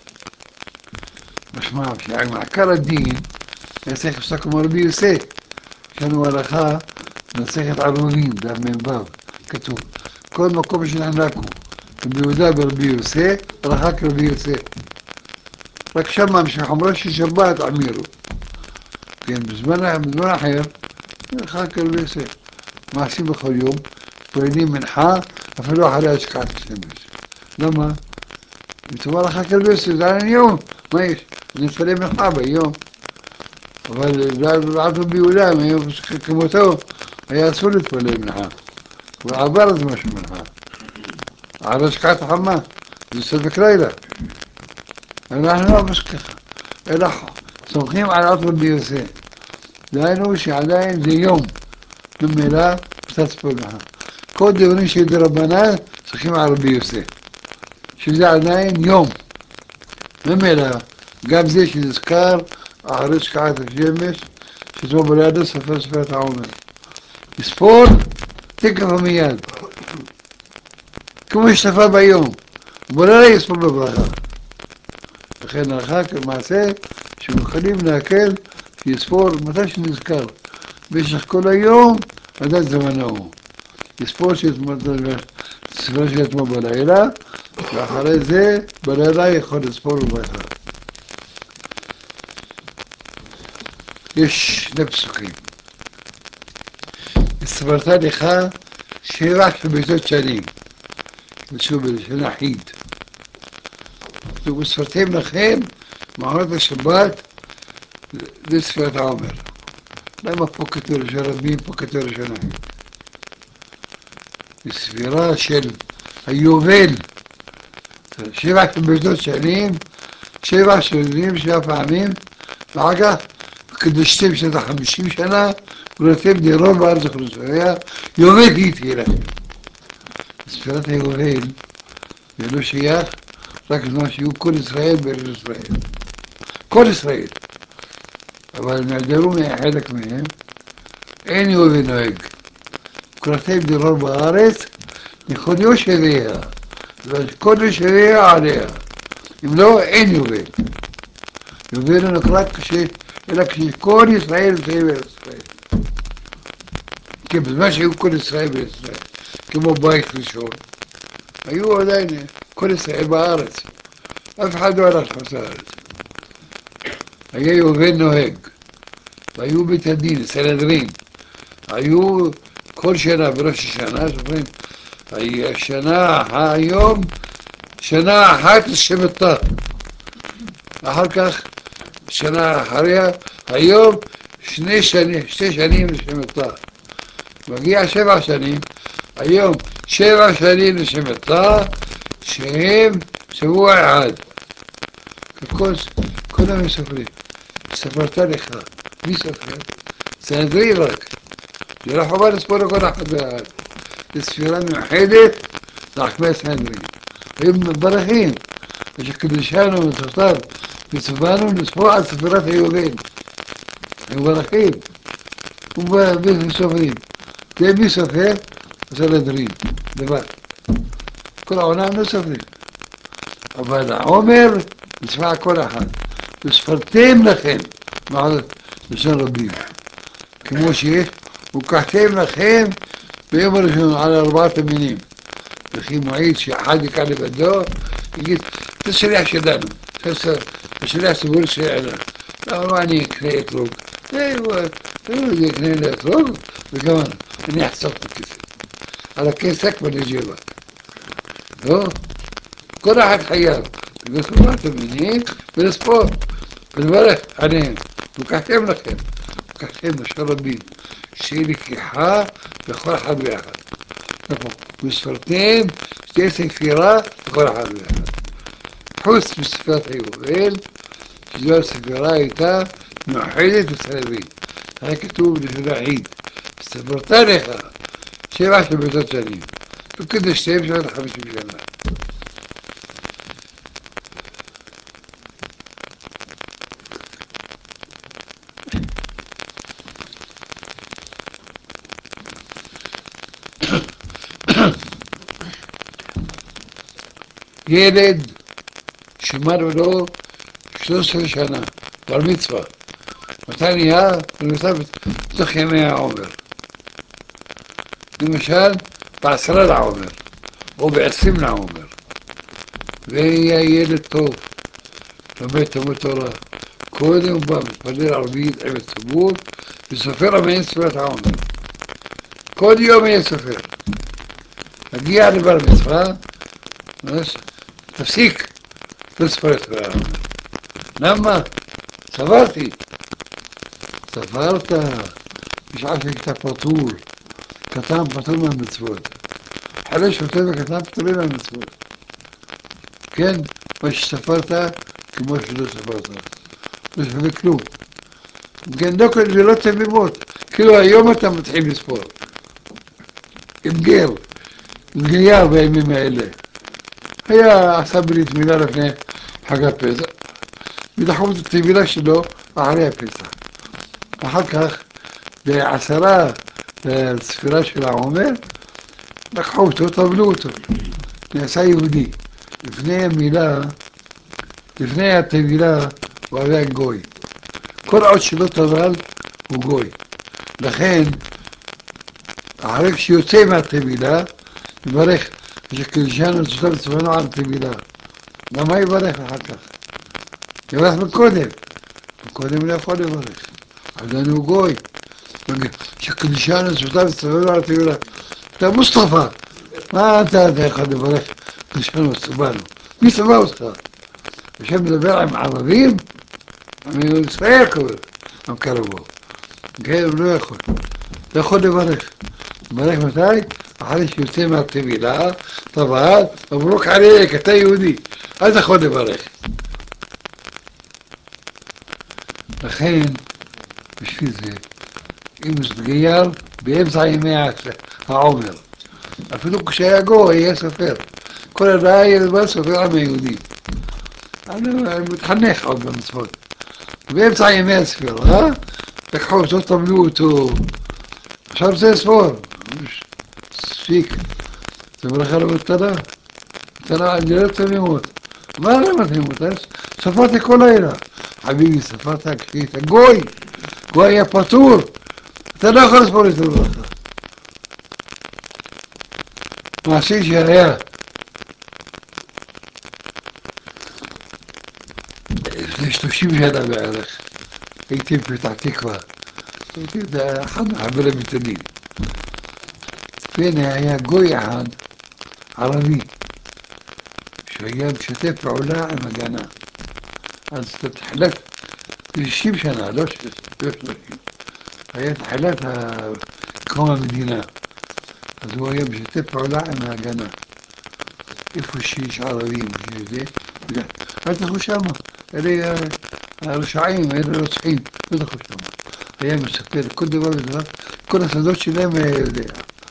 משמע, שמעקר הדין, צריך לפסוק כמו רבי יוסף. יש לנו הלכה, מסכת ערובין, דף מ"ו, כתוב, כל מקום שנחנקו, רבי יהודה ורבי יוסף, הלכה כרבי יוסף. רק שמה, חומרה של שבת, עמירו. כן, בזמן אחר, הלכה כרבי יוסף. מעשים בכל יום, פועלים מנחה, אפילו אחרי השקעת השמש. למה? מתאמר הלכה כרבי יוסף, זה עניין יום, מה יש? נתפלל מנחה ביום. אבל דעת רבי יהודה, כמותו, היה אסור להתפלל מנחה. הוא עבר את משהו מנחה. על השקעת החמה, זה ספק לילה. אנחנו לא בס ככה, אלא סומכים על דעת רבי יוסף. דהיינו שעדיין זה יום, ממילא קצת ספול מנחה. כל דברים של דרבנן, סומכים על רבי יוסף. שזה עדיין יום. ממילא, גם זה שנזכר, אחרי השקעת השמש, שזו בלידו ספר ספרת העומר. לספור, תקף מיד. כמו שתפה ביום, בלילה יספור בברכה. לכן הלכה כמעשה שמוכנים להקל שיספור מתי שנזכר. במשך כל היום, עד זמנו. יספור ספר של אתמול בלילה, ואחרי זה בלילה יכול לספור בברכה. יש 2 פסוקים. ספרת לך 7 שבתות שנים. ושוב בלשון אחיד. וספרתם לכם מעלות השבת לספירת העומר. למה פה כתוב לשון רבים, פה כתוב לשון אחיד? בספירה של היובל, 7 שבתות שנים, 7 שנים, 7 פעמים, ואחר כך קדשתם שנה 50 שנה, ונתתם דירות בארץ אוכלוסייה, יובל היא תהיה לכם. ספירת היובל זה לא שייך, רק זמן שיהיו כל ישראל בארץ ישראל. כל ישראל. אבל נעדרו חלק מהם, אין יובל נוהג. קראתם דירות בארץ, לכל יושביה, וכל יושביה עליה. אם לא, אין יובל. יובל הוא נקרא אלא כשכל ישראל יוצאים בארץ ישראל. כי בזמן שהיו כל ישראל בארץ ישראל, כמו בית ראשון, היו עדיין כל ישראל בארץ. אף אחד לא הלך לחוץ לארץ. היה יובל נוהג, והיו בית הדין, סנהדרין. היו כל שנה בראש השנה, זוכרים, השנה היום, שנה אחת לשבטה. אחר כך, שנה אחריה, היום 2 שנים לשבטה. מגיע 7 שנים, היום 7 שנים לשבטה, שהם שבוע אחד. כולם סופרים. ספרת לך, מי סופר? סנהדרין רק. يروحوا بقى يسبروا كل واحد السفيرة موحدة لحكمة سنري هم براهين مش كل شانوا من تختار بسفانوا نسبوع على السفيرات أيوبين براهين وبيت سفرين تبي سفير وسلدرين دبا كل عنام نسفرين وبعد عمر نسمع كل أحد بسفرتين لخين مع لسان ربيع كموشي وكحتين لخين بيمرجون على 84 أخي معيد شي حاجة كان بدو يجي تسريع شدانه تسريع سبول سريعنا لا راني كنيت روك ايوه ايوه كنيت روك وكمان اني حسبت كيف على كيس اكبر الإجابة هو كل واحد حيار يقول 84 بالسبور بالبلد عليهم وكحتين لخين وكحتين مشربين شيلك حا بخور حد واحد بسفرتين جالسين في راء بخور حد واحد حوس بالصفات أيوبين جالس في رايتا موحدة وسلبين هاي كتب للعيد استفرتان يخا شيء عشر بيتات ثانيين وكده اشتري مش هذا حبيش بجنة يلد شمر له 13 سنة بر ميتزوا وثانيها المثال تخيمي يا عمر لمشان بعسرة عمر وب20 عمر وهي يلد طوف رميت مطرة كوني وبفضل عربية عمل ثبوت بسفرة من سفرة عمر كل يوم يسافر أجي على بر ميتزوا بس تفسيك تسفرت لما سافرت مش عارف كتاب فطور كتاب فطور من المتفوت حلاش فطور كتاب فطور من المتفوت كان مش سافرت كما شلو سافرت مش بكلو كان دوك الجلوت بيموت كل يوم تم تحب سبور الجيار بيمي ما إله هي صبرت من عرفنا حاجة بيزا بيدحوت التبيلة شلو عليها بيزا وحكا بعسرة السفراش العمر لقحوته طبلوته ناسا يهودي لفنيا ميلا لفنيا التبيلة وهذا جوي كل عود شلو طبال وجوي لخين عارف شو يسمى التبيلة يبارك شكل جانو تشتغل سبحانه على التبيلة لما يبارك حتى يبارك بالكودم لا يفعل يبارك عداني وقوي شكل جانو تشتغل سبحانه على التبيلة ده مصطفى ما انت هذا يخلي يبارك جانو سبحانه مين سبحانه وصفا عشان بنبيع مع عربيين عم يسرقوا عم كربوا جاي له ياخد يبارك متاعي معلش يسمع الطبيعة طبعا مبروك عليك انت يهودي هذا خد بالك الحين مش في زي يمس بغيار بيمسح يميع عمر افلوك شيء جوه يا سفير كل راي بس سفير عم يهودي انا متحنخ عقب المصفوت بيمسح يميع سفير ها تكحوه طبلوته شرب زي سفور مش فيك تبغى خرب ترى جلبت يموت ما رمت يموت صفاتك كلها حبيبي صفاتك كيف قوي يا فاتور ترى خلص بوريت الرخاء ما سيش يا ليش تشيب هذا بعرف يتم في تحتيكها كده حد عمله بالتنين فين يا قوي عن عربي شوية مش هتنفعوا لا مجانا تتحلف تشيب شنا لوش هي تحلفها كما مدينة هذول مش هتنفعوا لا مجانا يفوشيش عربي مش زي هذا خشامة اللي رشعين رشعين هذا خشامة هي مش كل بلد כל הסודות שלהם יודע.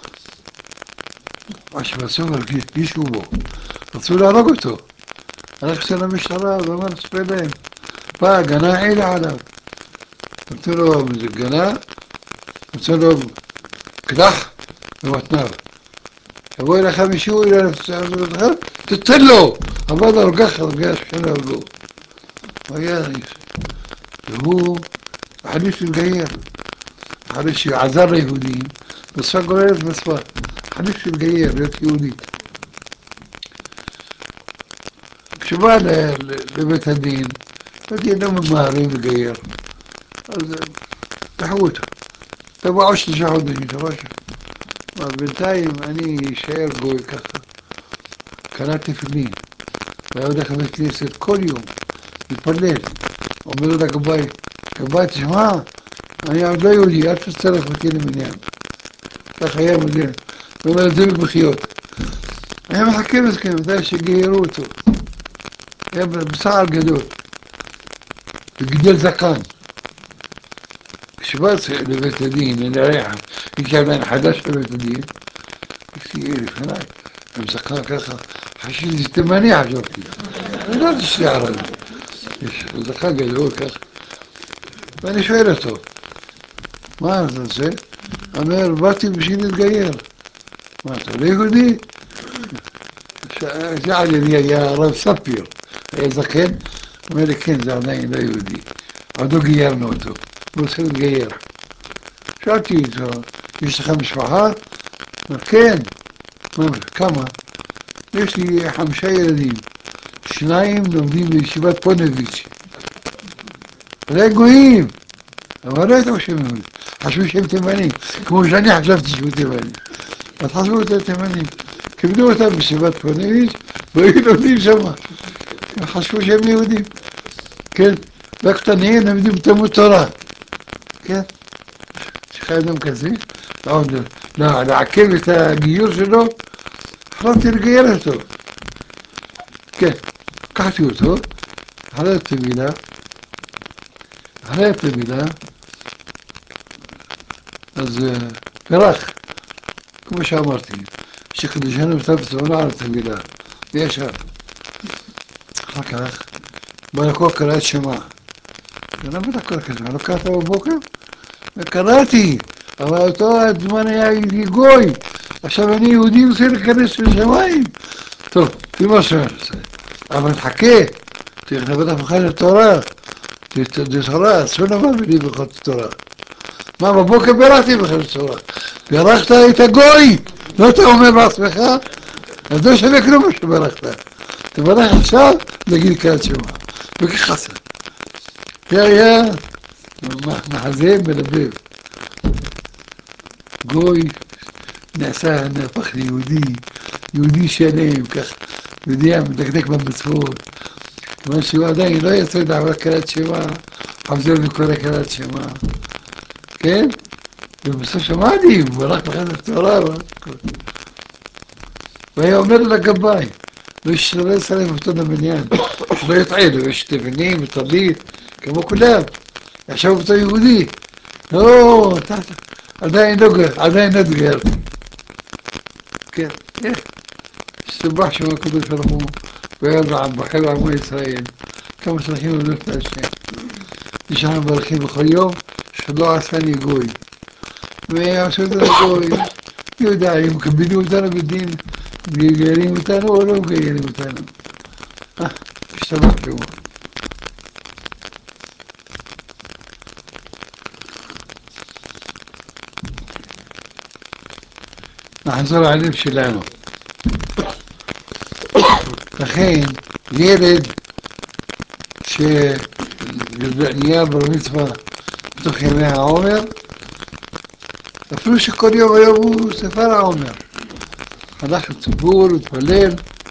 מה שבסוף הרגישו בו, רצו להרוג אותו. הלך אצל המשטרה ואמר, ספר להם, בא, גנה עילה עליו. נתנו לו גנה, נתנו לו קדח ומתנר. יבוא אליך מישהו, תתן לו! עבד לו ככה, הרגע השכנה הרגו. והיה והוא החליט להתגייר. אחרי שעזר ליהודים, בשפה גוררת בשפה. החליט להתגייר, להיות יהודי. כשבא לבית הדין, בית הדין לא ממהרים לגייר. אז דחו אותו. תבוא עוד 3 חודשים, תבוא שם. אבל בינתיים אני אשאר גוי ככה. קנה תפילין. והיה הולך לבית כנסת כל יום, להתפלל. אומר לו לגבאי, גבאי תשמע, אני עוד לא יהודי, אל תצטרך אותי למניין. אתה חייב את זה. הוא אומר, זה בבחיות. היה מחכה מסכם, מתי שגיירו אותו. היה בצער גדול. וגידל זקן. כשבא לבית הדין, אני ריחה, הגיע עדיין חדש לבית הדין, קצתי לפניי, עם זקן ככה, חשבתי, זה תימני חשבתי. אני לא יודעת שיער הזה. יש זקן גדול ככה. ואני שואל אותו, מה אתה עושה? אומר, באתי בשביל להתגייר. מה, אתה לא יהודי? שאל היה הרב ספיר, היה זקן, אומר לי, כן, זה עדיין לא יהודי. עוד לא גיירנו אותו, הוא רוצה להתגייר. שאלתי אותו, יש לך משפחה? אומר, כן. אומר, כמה? יש לי 5 ילדים, 2 לומדים בישיבת פונביץ'. זה גויים. אבל לא הייתם שהם יהודים, חשבו שהם תימנים, כמו שאני חשבתי שהוא תימני. אז חשבו אותם תימנים. קיבלו אותם בישיבת פונביץ' והיו לומדים שם. חשבו שהם יהודים. כן, רק קטנים לומדים תלמוד תורה. כן, שחי אדם כזה, לעכב את הגיור שלו, החלטתי לגייר אותו. כן, לקחתי אותו, אחרי הטבילה, אז פרח, כמו שאמרתי, שקדשנו בטב צעונה על הטבילה, וישב. אחר כך, בלקוח קרא את שמה. למה אתה קורא כזה? לא קראת בבוקר? וקראתי, אבל אותו הזמן היה לי גוי. עכשיו אני יהודי רוצה להיכנס לשמיים. טוב, תראו מה שאני עושה. אבל תחכה, תכתבת הפכה לתורה. תתורה, אסור נאמר בלי ברכות תורה. מה, בבוקר ברכתי ברכות תורה. ברכת את הגוי, לא אתה אומר בעצמך? אז לא שווה כלום מה שברכת. תברך עכשיו, נגיד קראת שמע. וככה. זה היה מחזה מלבב. גוי נהפך ליהודי, יהודי שלם, כך, יודע, מדקדק במצוות. כיוון שהוא עדיין לא יצא דעבר קראת שמע, חוזר וקורא קראת שמע. כן? ובסוף שמעתי, הוא הלך בחדר תורה, והיה אומר לגבאי, לא ישרף אותו לבניין, שלא יטעה לו, יש תבנים וטלית, כמו כולם. עכשיו אותו יהודי. לא, עדיין לא תגיירתי. כן, השתבח שם הקדוש ברוך הוא, וידע בחר עמו ישראל, כמה צריכים להודות להשם. נשארנו מברכים בכל יום, שלא עשני גוי. ועשו אותנו גוי, יודע, אם כבדו אותנו בדין, מגיירים אותנו או לא מגיירים אותנו. השתבח שמו. נחזור ללב שלנו. לכן, ילד שנהיה בר מצווה בתוך ימי העומר, אפילו שכל יום היום הוא ספר העומר. הלך לציבור, התפלל,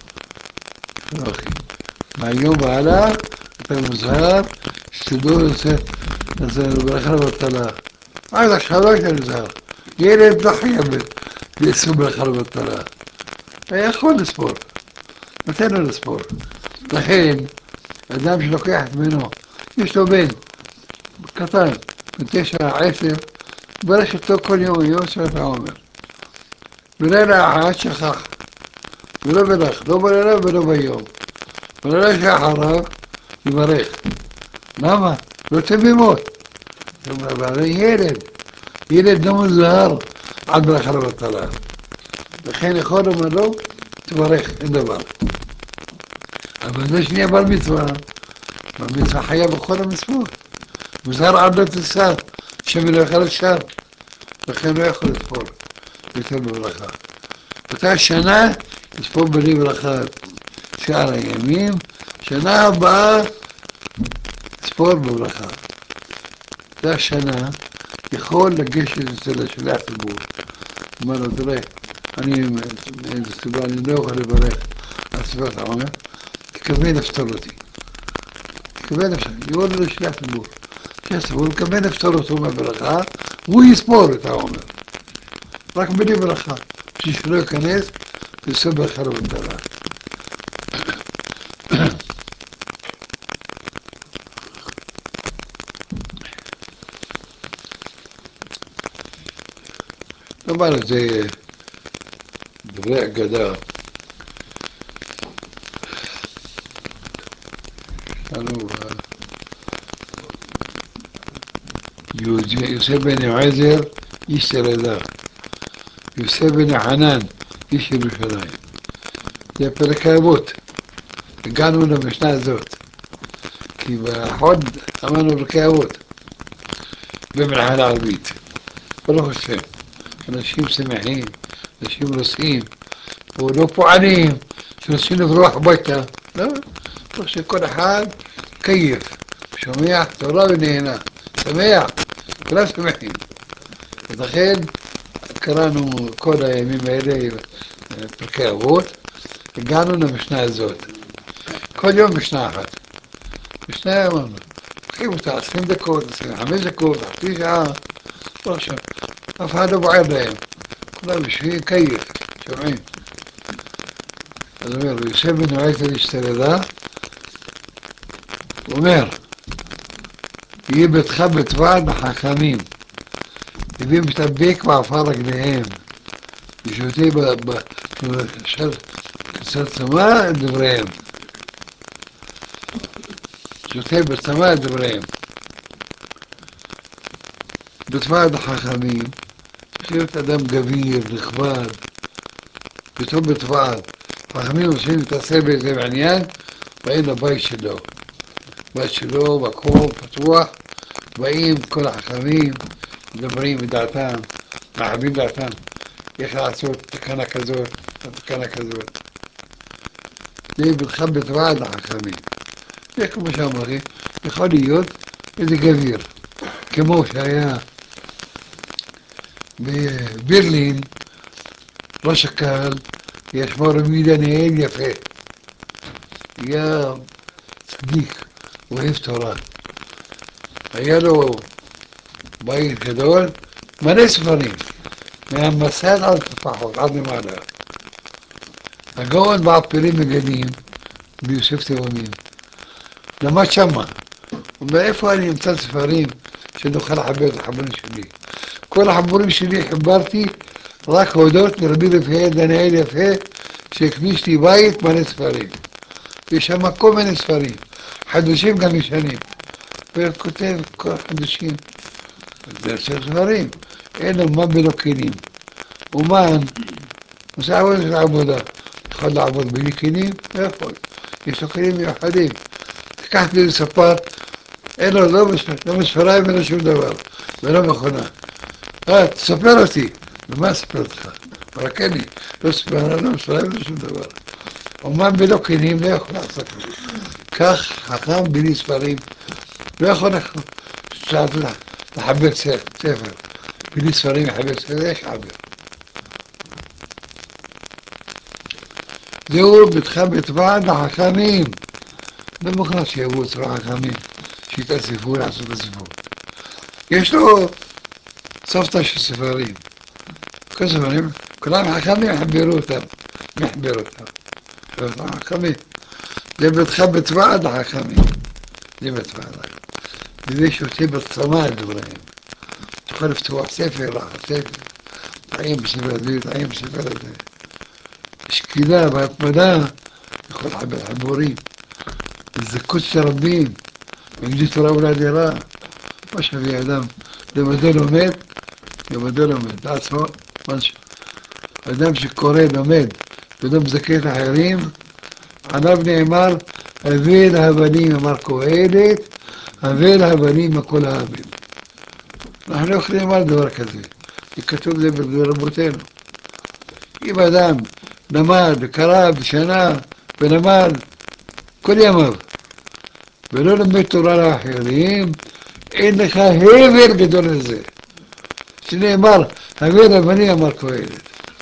מהיום והלאה, אתה מוזהר, שתדעו לזה ברכה לבטלה. עד עכשיו לא הייתה מוזהר. ילד לא חייב לאסור ברכה לבטלה. היה יכול לספור. נתן לו לספור. לכן, אדם שלוקח את בנו, יש לו בן קטן, בן 9, 10, ברך אותו כל יום, יום סוף העומר. בלילה אחד שכח, ולא ברך, לא בלילה ולא ביום. בלילה שאחריו יברך. למה? לא רוצה במות. אבל ילד לא מזוהר עד ברכה לבטלה. לכן יכול לומר לו, תברך, אין דבר. אבל זה שנייה בר מצווה. בר מצווה חיה בכל המצוות. מוזהר עד לא תסר, שמן יאכל השאר. לכן לא יכול לספור יותר בברכה. באותה שנה לספור בלי ברכה שאר הימים, שנה הבאה לספור בברכה. באותה שנה יכול לגשת אצל השליח ציבור. אומר לו, תראה, אני לא יכול לברך על ספירת העומר, תכוון לפתור אותי. תכוון לפתור, יורד לשליח ציבור. שליח ציבור מכוון לפתור אותו מהברכה, והוא יספור את העומר. רק בלי ברכה, בשביל שלא ייכנס, תעשה ברכה לבטלה. נאמר את זה דברי אגדה. לנו יוסף בן יועזר איש תרדה, יוסף בן יוחנן איש ירושלים. זה פרק אבות. הגענו למשנה הזאת, כי בחוד אמרנו פרקי אבות במלאכה הערבית. ברוך השם, אנשים שמחים, אנשים נוסעים, ולא פועלים, שנוסעים לברוח הביתה. לא, ברוך שכל אחד כיף, שומע תורה ונהנה, שמח, כולם שמחים. ולכן קראנו כל הימים האלה פרקי אבות, הגענו למשנה הזאת. כל יום משנה אחת. משנה אמרנו, לוקחים אותה 20 דקות, 25 דקות, חצי שעה, לא עכשיו, אף אחד לא בוער להם. כולם יושבים כיף, שומעים. אז אומר, יוסף בן יועזר איש תרדה, הוא אומר, יהיה ביתך בטבעת בחכמים, הביא מתאבק בעפר רגליהם, ושותה קצת צמא את דבריהם. שותה בצמא את דבריהם. בטבעת החכמים, להיות אדם גביר, נכבד, פתאום בטבעת. חכמים עושים להתעסק באיזה מעניין, באים לבית שלו. בית שלו, מקום פתוח, באים כל החכמים, מדברים מדעתם, מחבים דעתם, איך לעשות תקנה כזאת, תקנה כזאת. זה מתחם בטבעת החכמים. זה כמו שאמרתי, יכול להיות איזה גביר, כמו שהיה בברלין, ראש הקהל, יש מור דניאל יפה. היה צדיק, אוהב תורה. היה לו בית גדול, מלא ספרים, מהמסד עד טפחות, עד למעלה. הגאון בעפירים מגנים, ביוסף תאומים. למד שמה. ומאיפה אני אמצא ספרים שנוכל לחבר את החברים שלי? כל החברים שלי חיברתי רק הודות לרבי רפאל דניאל יפה, שהקדיש לי בית מלא ספרים. יש שם כל מיני ספרים, חדושים גם ישנים. וכותב כל חדושים. זה ספרים, אין אומן בלא כלים. אומן עושה עבודה של עבודה. יכול לעבוד בלי כלים? לא יכול. יש לו כלים מיוחדים. תיקח לי לספר, אין לו לא מספריים ולא שום דבר, ולא מכונה. תספר אותי. ומה אספר אותך? רק אני. לא מספריים ולא שום דבר. אומן בלא כלים לא יכול לעשות. כך חכם בלי ספרים. לא יכול לחבר ספר. בלי ספרים לחבר ספר, יש עבר. זהו ביתך בטבעת החכמים. לא מוכרח שיבואו אצל החכמים, שיתאספו לעשות אספות. יש לו סבתא של ספרים. כל ספרים, כולם חכמים יחברו אותם. מחבר אותם. חכמים. זה ביתך בטבעת החכמים. זה בטבעת החכמים. וזה שותה בצמא את דבריהם. יכול לפתוח ספר, ספר, טעים בספר זה, טעים בספר זה. שקידה והתמדה יכול לחבר חיבורים. זכות של רבים, מגדיל תורה ולאדירה. מה שווה אדם, לבדו לומד, לבדו לומד, לעצמו, משהו. אדם שקורא, לומד, ולא מזכה את האחרים, עליו נאמר, הביא להבנים, אמר קהלת, הביא להבנים הכל האבים. אנחנו לא יכולים לומר דבר כזה, זה כתוב זה ברבותינו. אם אדם למד וקרא בשנה ולמד כל ימיו, ולא למד תורה לאחרים, אין לך הבל גדול לזה. שנאמר, הביא להבנים, אמר קהלת.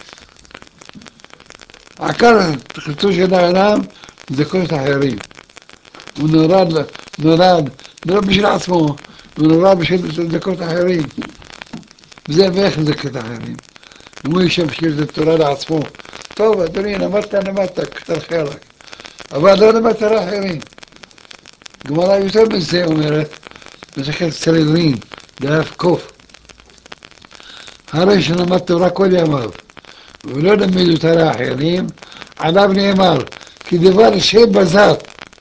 עקר תחילתו של האדם זה כל האחרים. הוא נולד לא בשביל עצמו, הוא נולד בשביל לזכות האחרים. וזה ואיך לזכות האחרים. אם הוא יושב בשביל תורה לעצמו, טוב אדוני, למדת, כתר חלק. אבל לא למדת לאחרים. גמרא יותר מזה אומרת, מסכת סנהדרין, דף קוף. הרי שלמד תורה כל ימיו, ולא למד אותה לאחרים, עליו נאמר, כי דבר השם בזר.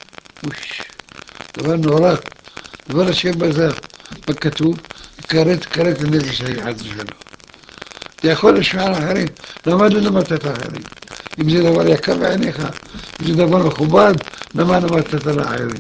דבר נורא, דבר השם בזר. מה כתוב? כרת לנפש היחד שלו. אתה יכול לשמוע לאחרים, למה לא למדת את האחרים? אם זה דבר יקר בעיניך, אם זה דבר מכובד, למה למדת את האחרים?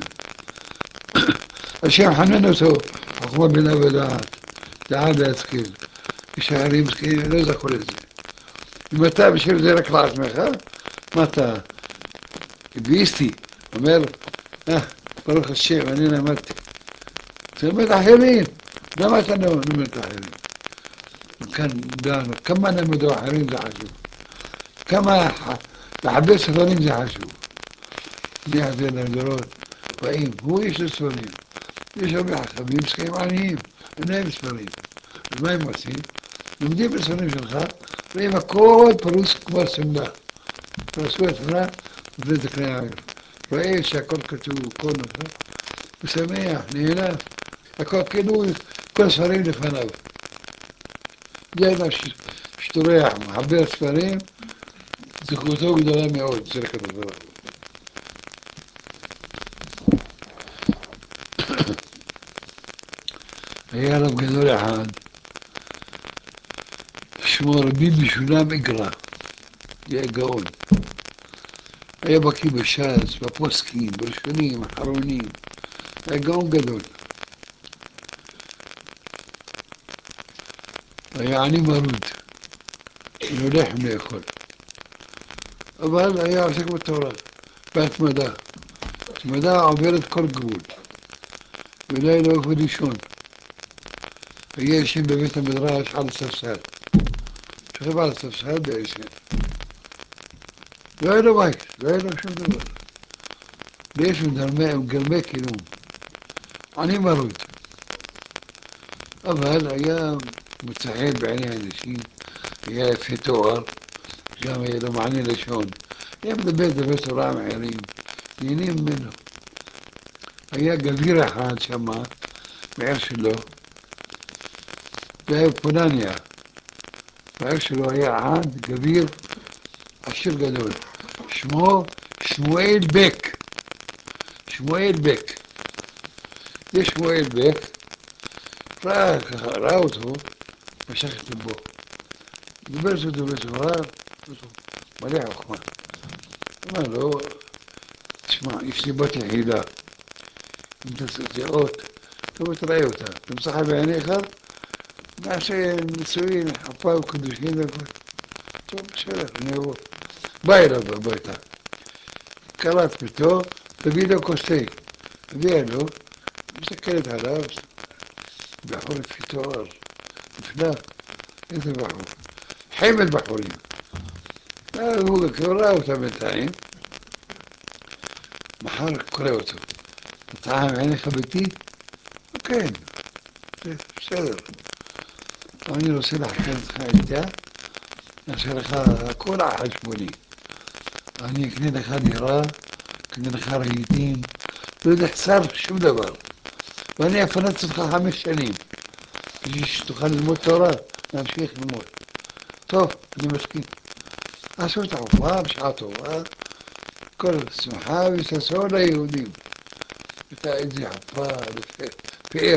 השם חנן אותו, חוכמה בינה ודעת, דעת להשכיל. יש אחרים זקנים, לא זכו לזה. אם אתה בשביל זה רק לעצמך, מה אתה אגואיסטי, אומר, ברוך השם, אני למדתי. תלמד אחרים, למה אתה לא לומד את האחרים? כאן דנו, כמה למדו אחרים זה חשוב. כמה לחבר ספרים זה חשוב. אני אחזיר לדורות, באים, הוא יש לו ספרים. יש הרבה חכמים, ספרים עניים, אין להם ספרים. אז מה הם עושים? לומדים בספרים שלך, רואים הכל פרוס כבר סמלה. פרסו את סמלה, וזה קנה העיר. רואה שהכל כתוב, הכל נכון. הוא שמח, נהנה. הכל כאילו, כל הספרים לפניו. זה אדם שטורח, מחבר ספרים, זכותו גדולה מאוד, צריך את הדבר. היה רב גדול אחד, שמו רבי משולם אגרא, היה גאון. היה בקיא בש"ס, בפוסקים, בראשונים, אחרונים. היה גאון גדול. היה עני מרוד, לא לחם לאכול. אבל היה עוסק בתורה, בהתמדה. התמדה עוברת כל גבול. אולי לא יכול לישון. היה ישן בבית המדרש על הספסל. שוכב על הספסל וישן. לא היה לו בית, לא היה לו שום דבר. ויש מגלמי קיום. עני מרוד. אבל היה מצחן בעיני האנשים, היה יפה תואר, גם היה לו מענה לשון. היה מדבר דברי תורה עם אחרים, נהנים ממנו. היה גביר אחד שמה, בעיר שלו, זה היה פולניה. בעיר שלו היה אחד גביר עשיר גדול. שמו שמואל בק. שמואל בק. זה שמואל בק. ראה אותו, משך את ליבו. דיבר איתו דברי תורה, מלא חוכמה. אמר לו, תשמע, יש לי בת יחידה. אם תעשה אות, תבוא תראה אותה. תמצא בעיניך, נעשה נישואין, חפה וקדושים והכל. טוב, בסדר, אני אבוא. בא אליו הביתה. קרא את ביתו, תביא לו כוס תה. הביאה לו, מסתכלת עליו, בחור לפי תואר, נפלא, איזה בחור. חמד בחורים. הוא קורא אותה בינתיים, מחר קורא אותו. טעם עיניך ביתי? כן, בסדר. אני רוצה להחכיר אותך איתה, נעשה לך הכל על חשבוני. אני אקנה לך דירה, אקנה לך רהיטים, לא נחסר שום דבר. ואני אפנץ אותך 5 שנים. בשביל שתוכל ללמוד תורה, להמשיך ללמוד. טוב, אני מסכים. עשו את החופה בשעה טובה, כל שמחה וששון ליהודים. הייתה איזה חופה פאר.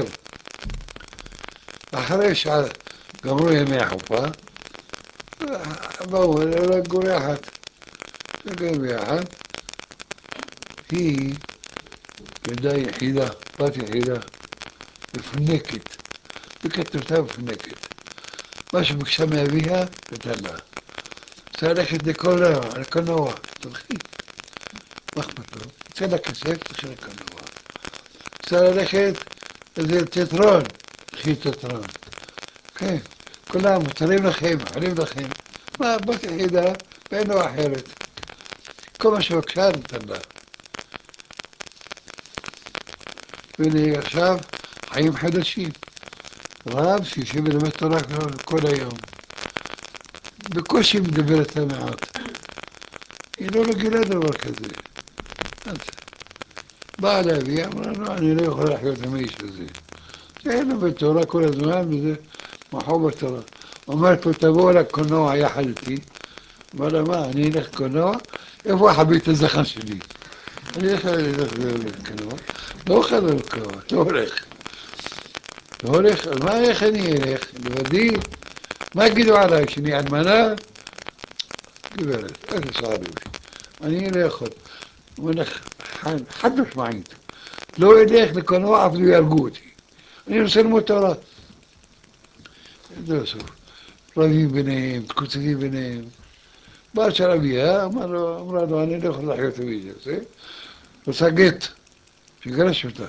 אחרי שגמרו ימי החופה, באו לגור יחד. לגור יחד. היא ילדה יחידה, בת יחידה, מפונקת. בכתבתה מפונקת. מה שביקשה מאביה, נתן לה. רוצה ללכת לקולנוע, תלכי. מה אכפת לו? רוצה לה כסף, תלכי לקולנוע. רוצה ללכת איזה תיאטרון, תלכי תיאטרון. כן, כולם מותרים לכם, חולים לכם. מה, בת יחידה, ואין לו אחרת. כל מה שבקשה נתן לה. והנה עכשיו חיים חדשים. רב שיושב ולמד תורה כל היום. בקושי מדברת המעט. היא לא רגילה דבר כזה. אז באה לאבי, אמרה לו, אני לא יכול לחיות עם האיש הזה. אין לו בתורה כל הזמן, וזה מחור בתורה. אומרת לו, תבוא לקולנוע יחד איתי. אמר לה, מה, אני אלך לקולנוע? איפה החבית הזכן שלי? אני אלך לקולנוע. לא אוכל לקולנוע, לא הולך. לא הולך, מה, איך אני אלך? לבדי? מה יגידו עליי, שאני אלמנה? גברת, איזה סעדו. אני לא יכול. הוא הולך חד משמעית. לא אלך לקולנוע, אפילו יהרגו אותי. אני רוצה ללמוד תורה. זה סוף. רבים ביניהם, תקוצצים ביניהם. בא של אביה, אמרה לו, אני לא יכול לחיות עם איש הזה. רוצה גט, שגרש אותה.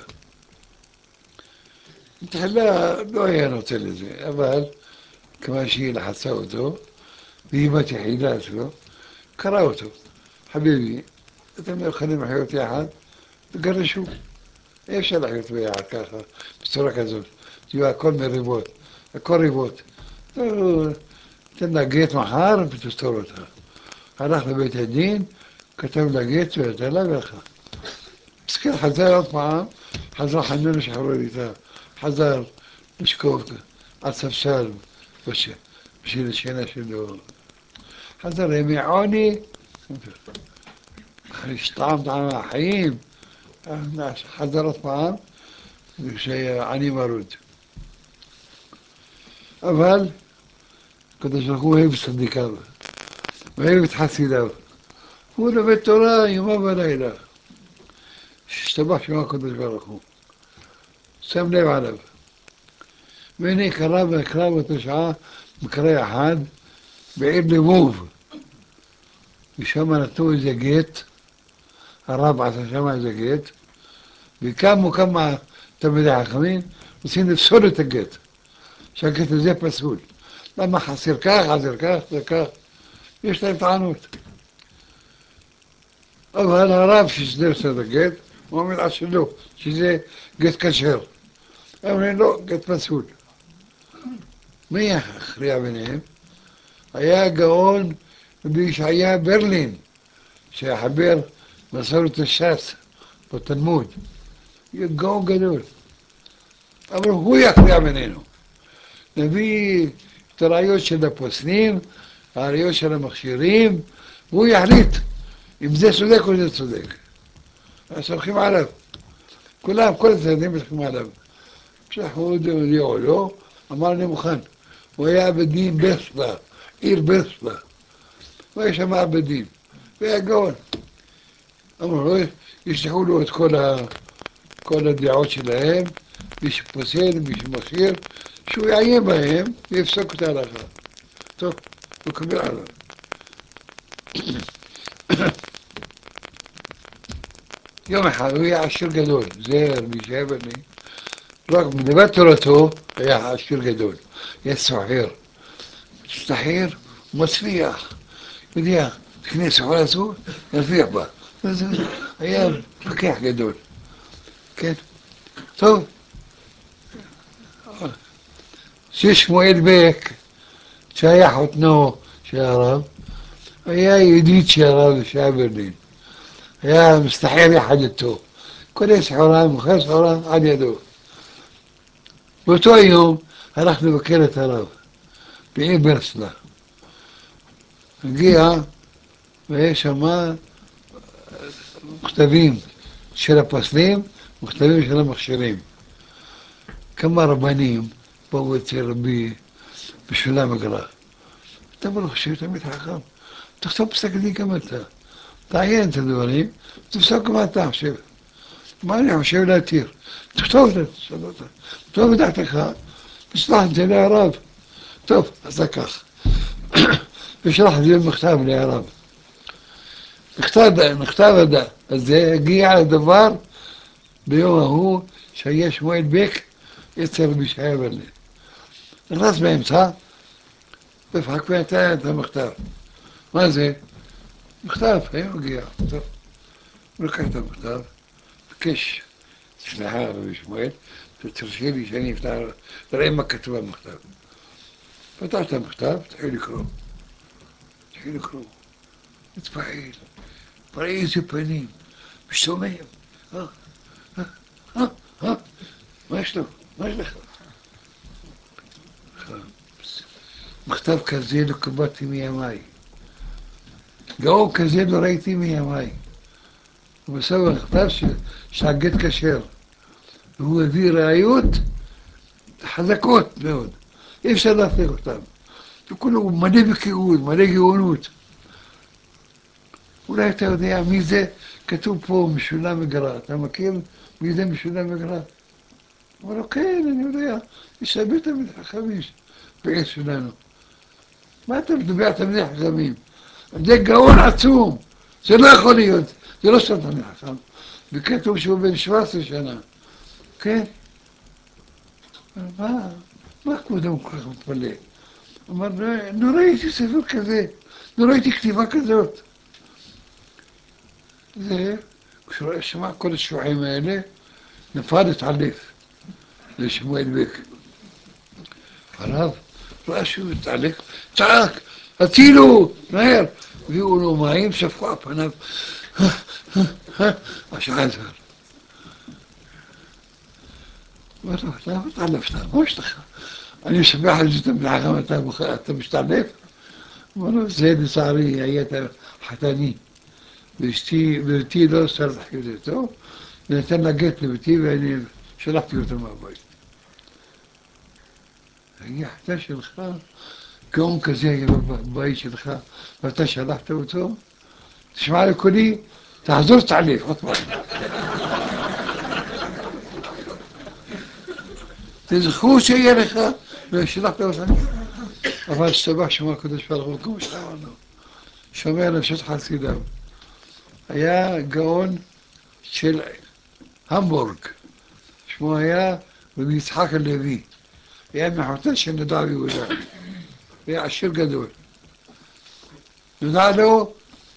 בתחילה לא היה נותן לזה, אבל כיוון שהיא לחצה אותו, והיא בת יחידה אצלו, קרא אותו. חביבי, אתם לא יכולים לחיות יחד, תגרשו. אי אפשר לחיות ביחד ככה, בצורה כזאת. תהיו הכל מריבות, הכל ריבות. תן לה גט מחר ותסתור אותה. הלך לבית הדין, כתב לה גט ונתן לה והלכה. מסכן חזר עוד פעם, חזר חנון לשחרר איתה. חזר לשכוב על ספסל בשביל השינה שלו. חזר ימי עוני, השטעם טעם החיים, חזר עוד פעם, כשעני מרוד. אבל הקדוש ברוך הוא אוהב צדיקיו, אוהב את חסידיו. הוא לומד תורה יומם ולילה. שהשתבח שמו הקדוש ברוך הוא. שם לב עליו. והנה קרא באותה שעה מקרה אחד בעיר לבוב. ושם נתנו איזה גט, הרב עשה שם איזה גט, וקמו כמה תלמידי חכמים, רוצים לפסול את הגט. שהגט הזה פסול. למה חסר כך, חסר כך, וכך. יש להם טענות. אבל הרב שסדר את הגט, הוא אומר לה שלא, שזה גט כשר. הם אומרים לא, גט פסול. מי יכריע ביניהם? היה הגאון בישעיה ברלין, שחבר מסורת הש"ס בתלמוד. גאון גדול. אבל הוא יכריע בינינו. נביא את הראיות של הפוסלים, הראיות של המכשירים, והוא יחליט אם זה צודק או זה צודק. אז סומכים עליו. כולם, כל הצדדים סומכים עליו. כשאנחנו הודיעו לו, אמר אני מוכן. הוא היה בדין ברסלה, עיר ברסלה. הוא היה שם בדין. והיה גאון. אמרו לו, ישלחו לו את כל הדעות שלהם, מי שפוסל, מי שמכשיר, שהוא יעיין בהם ויפסוק את ההלכה. טוב, הוא קבל עליו. יום אחד הוא היה עשיר גדול, זר, משבני, רק מלבד תורתו היה עשיר גדול, היה סוחר. סוחר ומצליח, יודע, תקנה סחורה הזו, נרוויח בה. היה מפקח גדול, כן? טוב, ששמואל בק, שהיה חותנו של הרב, היה ידיד של הרב שהיה ברלין. היה מסתחר יחד איתו. קונה סחורה, מוכר סחורה על ידו. באותו היום הלך לבקר את הרב, בעיר ברסלה. הגיע, ויש שם מכתבים של הפסלים, מכתבים של המכשירים. כמה רבנים באו אצל רבי משולם הגר"א. אתה לא חושב, תמיד חכם, תכתוב פסק דין גם אתה. תעיין את הדברים, תפסוק גם אתה חושב. מה אני חושב להתיר? תכתוב את זה, תכתוב את דעתך, תשלח את זה להרב. טוב, אז לקח. ושלח את זה במכתב להרב. נכתב הזה, הגיע לדבר ביום ההוא שהיה שמואל בק אצל רבי ישעיה ברלין. נכנס באמצע, ופחק ונתן את המכתב. מה זה? מכתב, היום הגיע. טוב. הוא לקח את המכתב, בקש, סליחה רבי שמואל, תרשי לי שאני אפתח, תראה מה כתוב במכתב. פתח את המכתב, תתחיל לקרוא. מתפעל, פראה איזה פנים, משתומם. מה יש לו? מה יש לך? מכתב כזה לא קבעתי מימיי. גאון כזה לא ראיתי מימיי. ובסוף המכתב שהגט כשר. והוא הביא ראיות חזקות מאוד. אי אפשר להפריך אותם. וכולו מלא בקיאות, מלא גאונות. אולי אתה יודע מי זה? כתוב פה משולם הגר"א. אתה מכיר מי זה משולם הגר"א? הוא אומר לו, כן, אני יודע. יש הרבה תלמידי חכמים בעיר שלנו. מה אתה מדבר תלמידי חכמים? זה גאון עצום. זה לא יכול להיות. זה לא סתם תלמיד חכם. וכתוב שהוא בן 17 שנה. כן? מה כבודו כל כך מתפלא? הוא אמר, לא ראיתי ספר כזה. לא ראיתי כתיבה כזאת. זה, כשהוא שמע כל השבועים האלה, נפל התעלף לשמואל בק. הרב, ראה שהוא מתעלף, צעק, הצילו, מהר. הביאו לו מים, שפכו על פניו, השחזר. אמר לו, למה התעלפת? מה יש לך? אני משבח על זה תלמיד חכם, אתה משתעלף? אמר לו, זה לצערי, היית חתני. ואשתי לא עושה להחיות אותו, ונתן לה גט לביתי ואני שלחתי אותו מהבית. הגיע החתן שלך, גאון כזה היה בבית שלך, ואתה שלחת אותו, תשמע לקולי, תחזור תעלף, עוד פעם. תזכרו שיהיה לך, ושלחת אותו. אבל השתבח שמו הקדוש ברוך הוא, כמו שאמרנו, שומר נפשות חסידיו. היה גאון של המבורג, שמו היה רבי יצחק הלוי, היה מחותן של נדב יהודה, היה עשיר גדול. נודע לו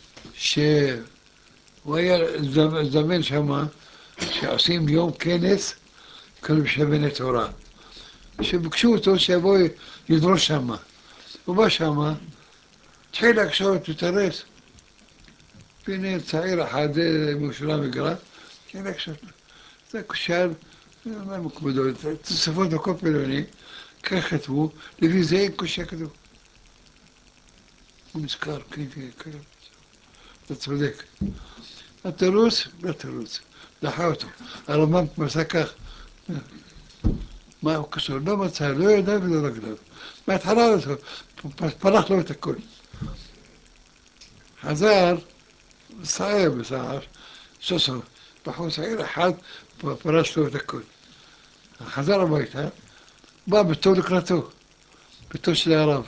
שהוא היה זמן שמה, שעושים יום כנס, קוראים שבני תורה, שביקשו אותו שיבוא לדרוש שמה. הוא בא שמה, התחיל להקשות, להתארס. והנה צעיר אחד, משולם הגר"א, התחיל להקשות. זה קושר, מה מקומדו, תוספות הכל פלוני, כך כתבו, לפי זה אין קושר כתוב. הוא נזכר, כן, כן, אתה צודק. התירוץ, לא תירוץ, דחה אותו. הרמב"ם מצא כך, מה הוא קשור, לא מצא, לא יודע ולא רגליו. מההתחלה פרח לו את הכל. חזר, סער בסער, סוסו, בחור צעיר אחד, פרש לו את הכל. חזר הביתה, בא בתור לקראתו, בתור של הרב.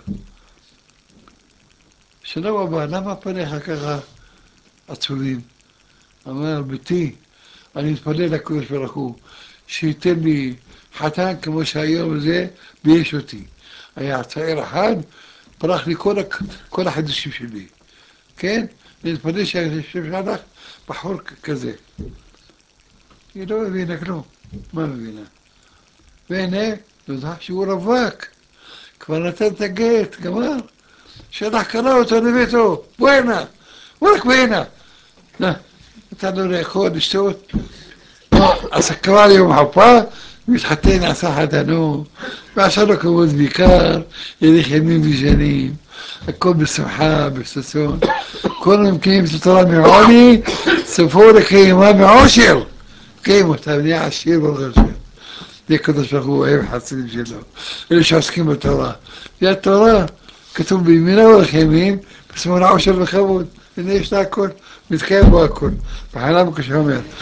שלום הבא, למה פניך ככה עצובים? אמר, ביתי, אני מתפלל לקדוש ברוך הוא, שייתן לי חתן כמו שהיום הזה ויש אותי. היה צעיר אחד, פרח לי כל החידושים שלי. כן? אני מתפלל ששלח בחור כזה. היא לא מבינה כלום. מה מבינה? והנה, נודע שהוא רווק. כבר נתן את הגט, גמר. שלח קרא אותו לביתו. בואנה, רק בואנה. נתן לו לאכול, לשתות. אז קרא לי יום חופה, מתחתן, עשה חתנו, ועשה לו כבוד ויקר, ילך ימים ושנים, הכל בשמחה, בששון. כל המקיים את התורה מעוני, סופו לקיימה מעושר. קיים אותה, ונהיה עשיר ברוך השם. זה הקדוש ברוך הוא אוהב חסידים שלו, אלה שעוסקים בתורה. זה התורה, כתוב בימינה הולך ימין, בשמאלה עושר וכבוד. הנה יש לה הכל, מתקיים בו הכל. בחלם כשאומר.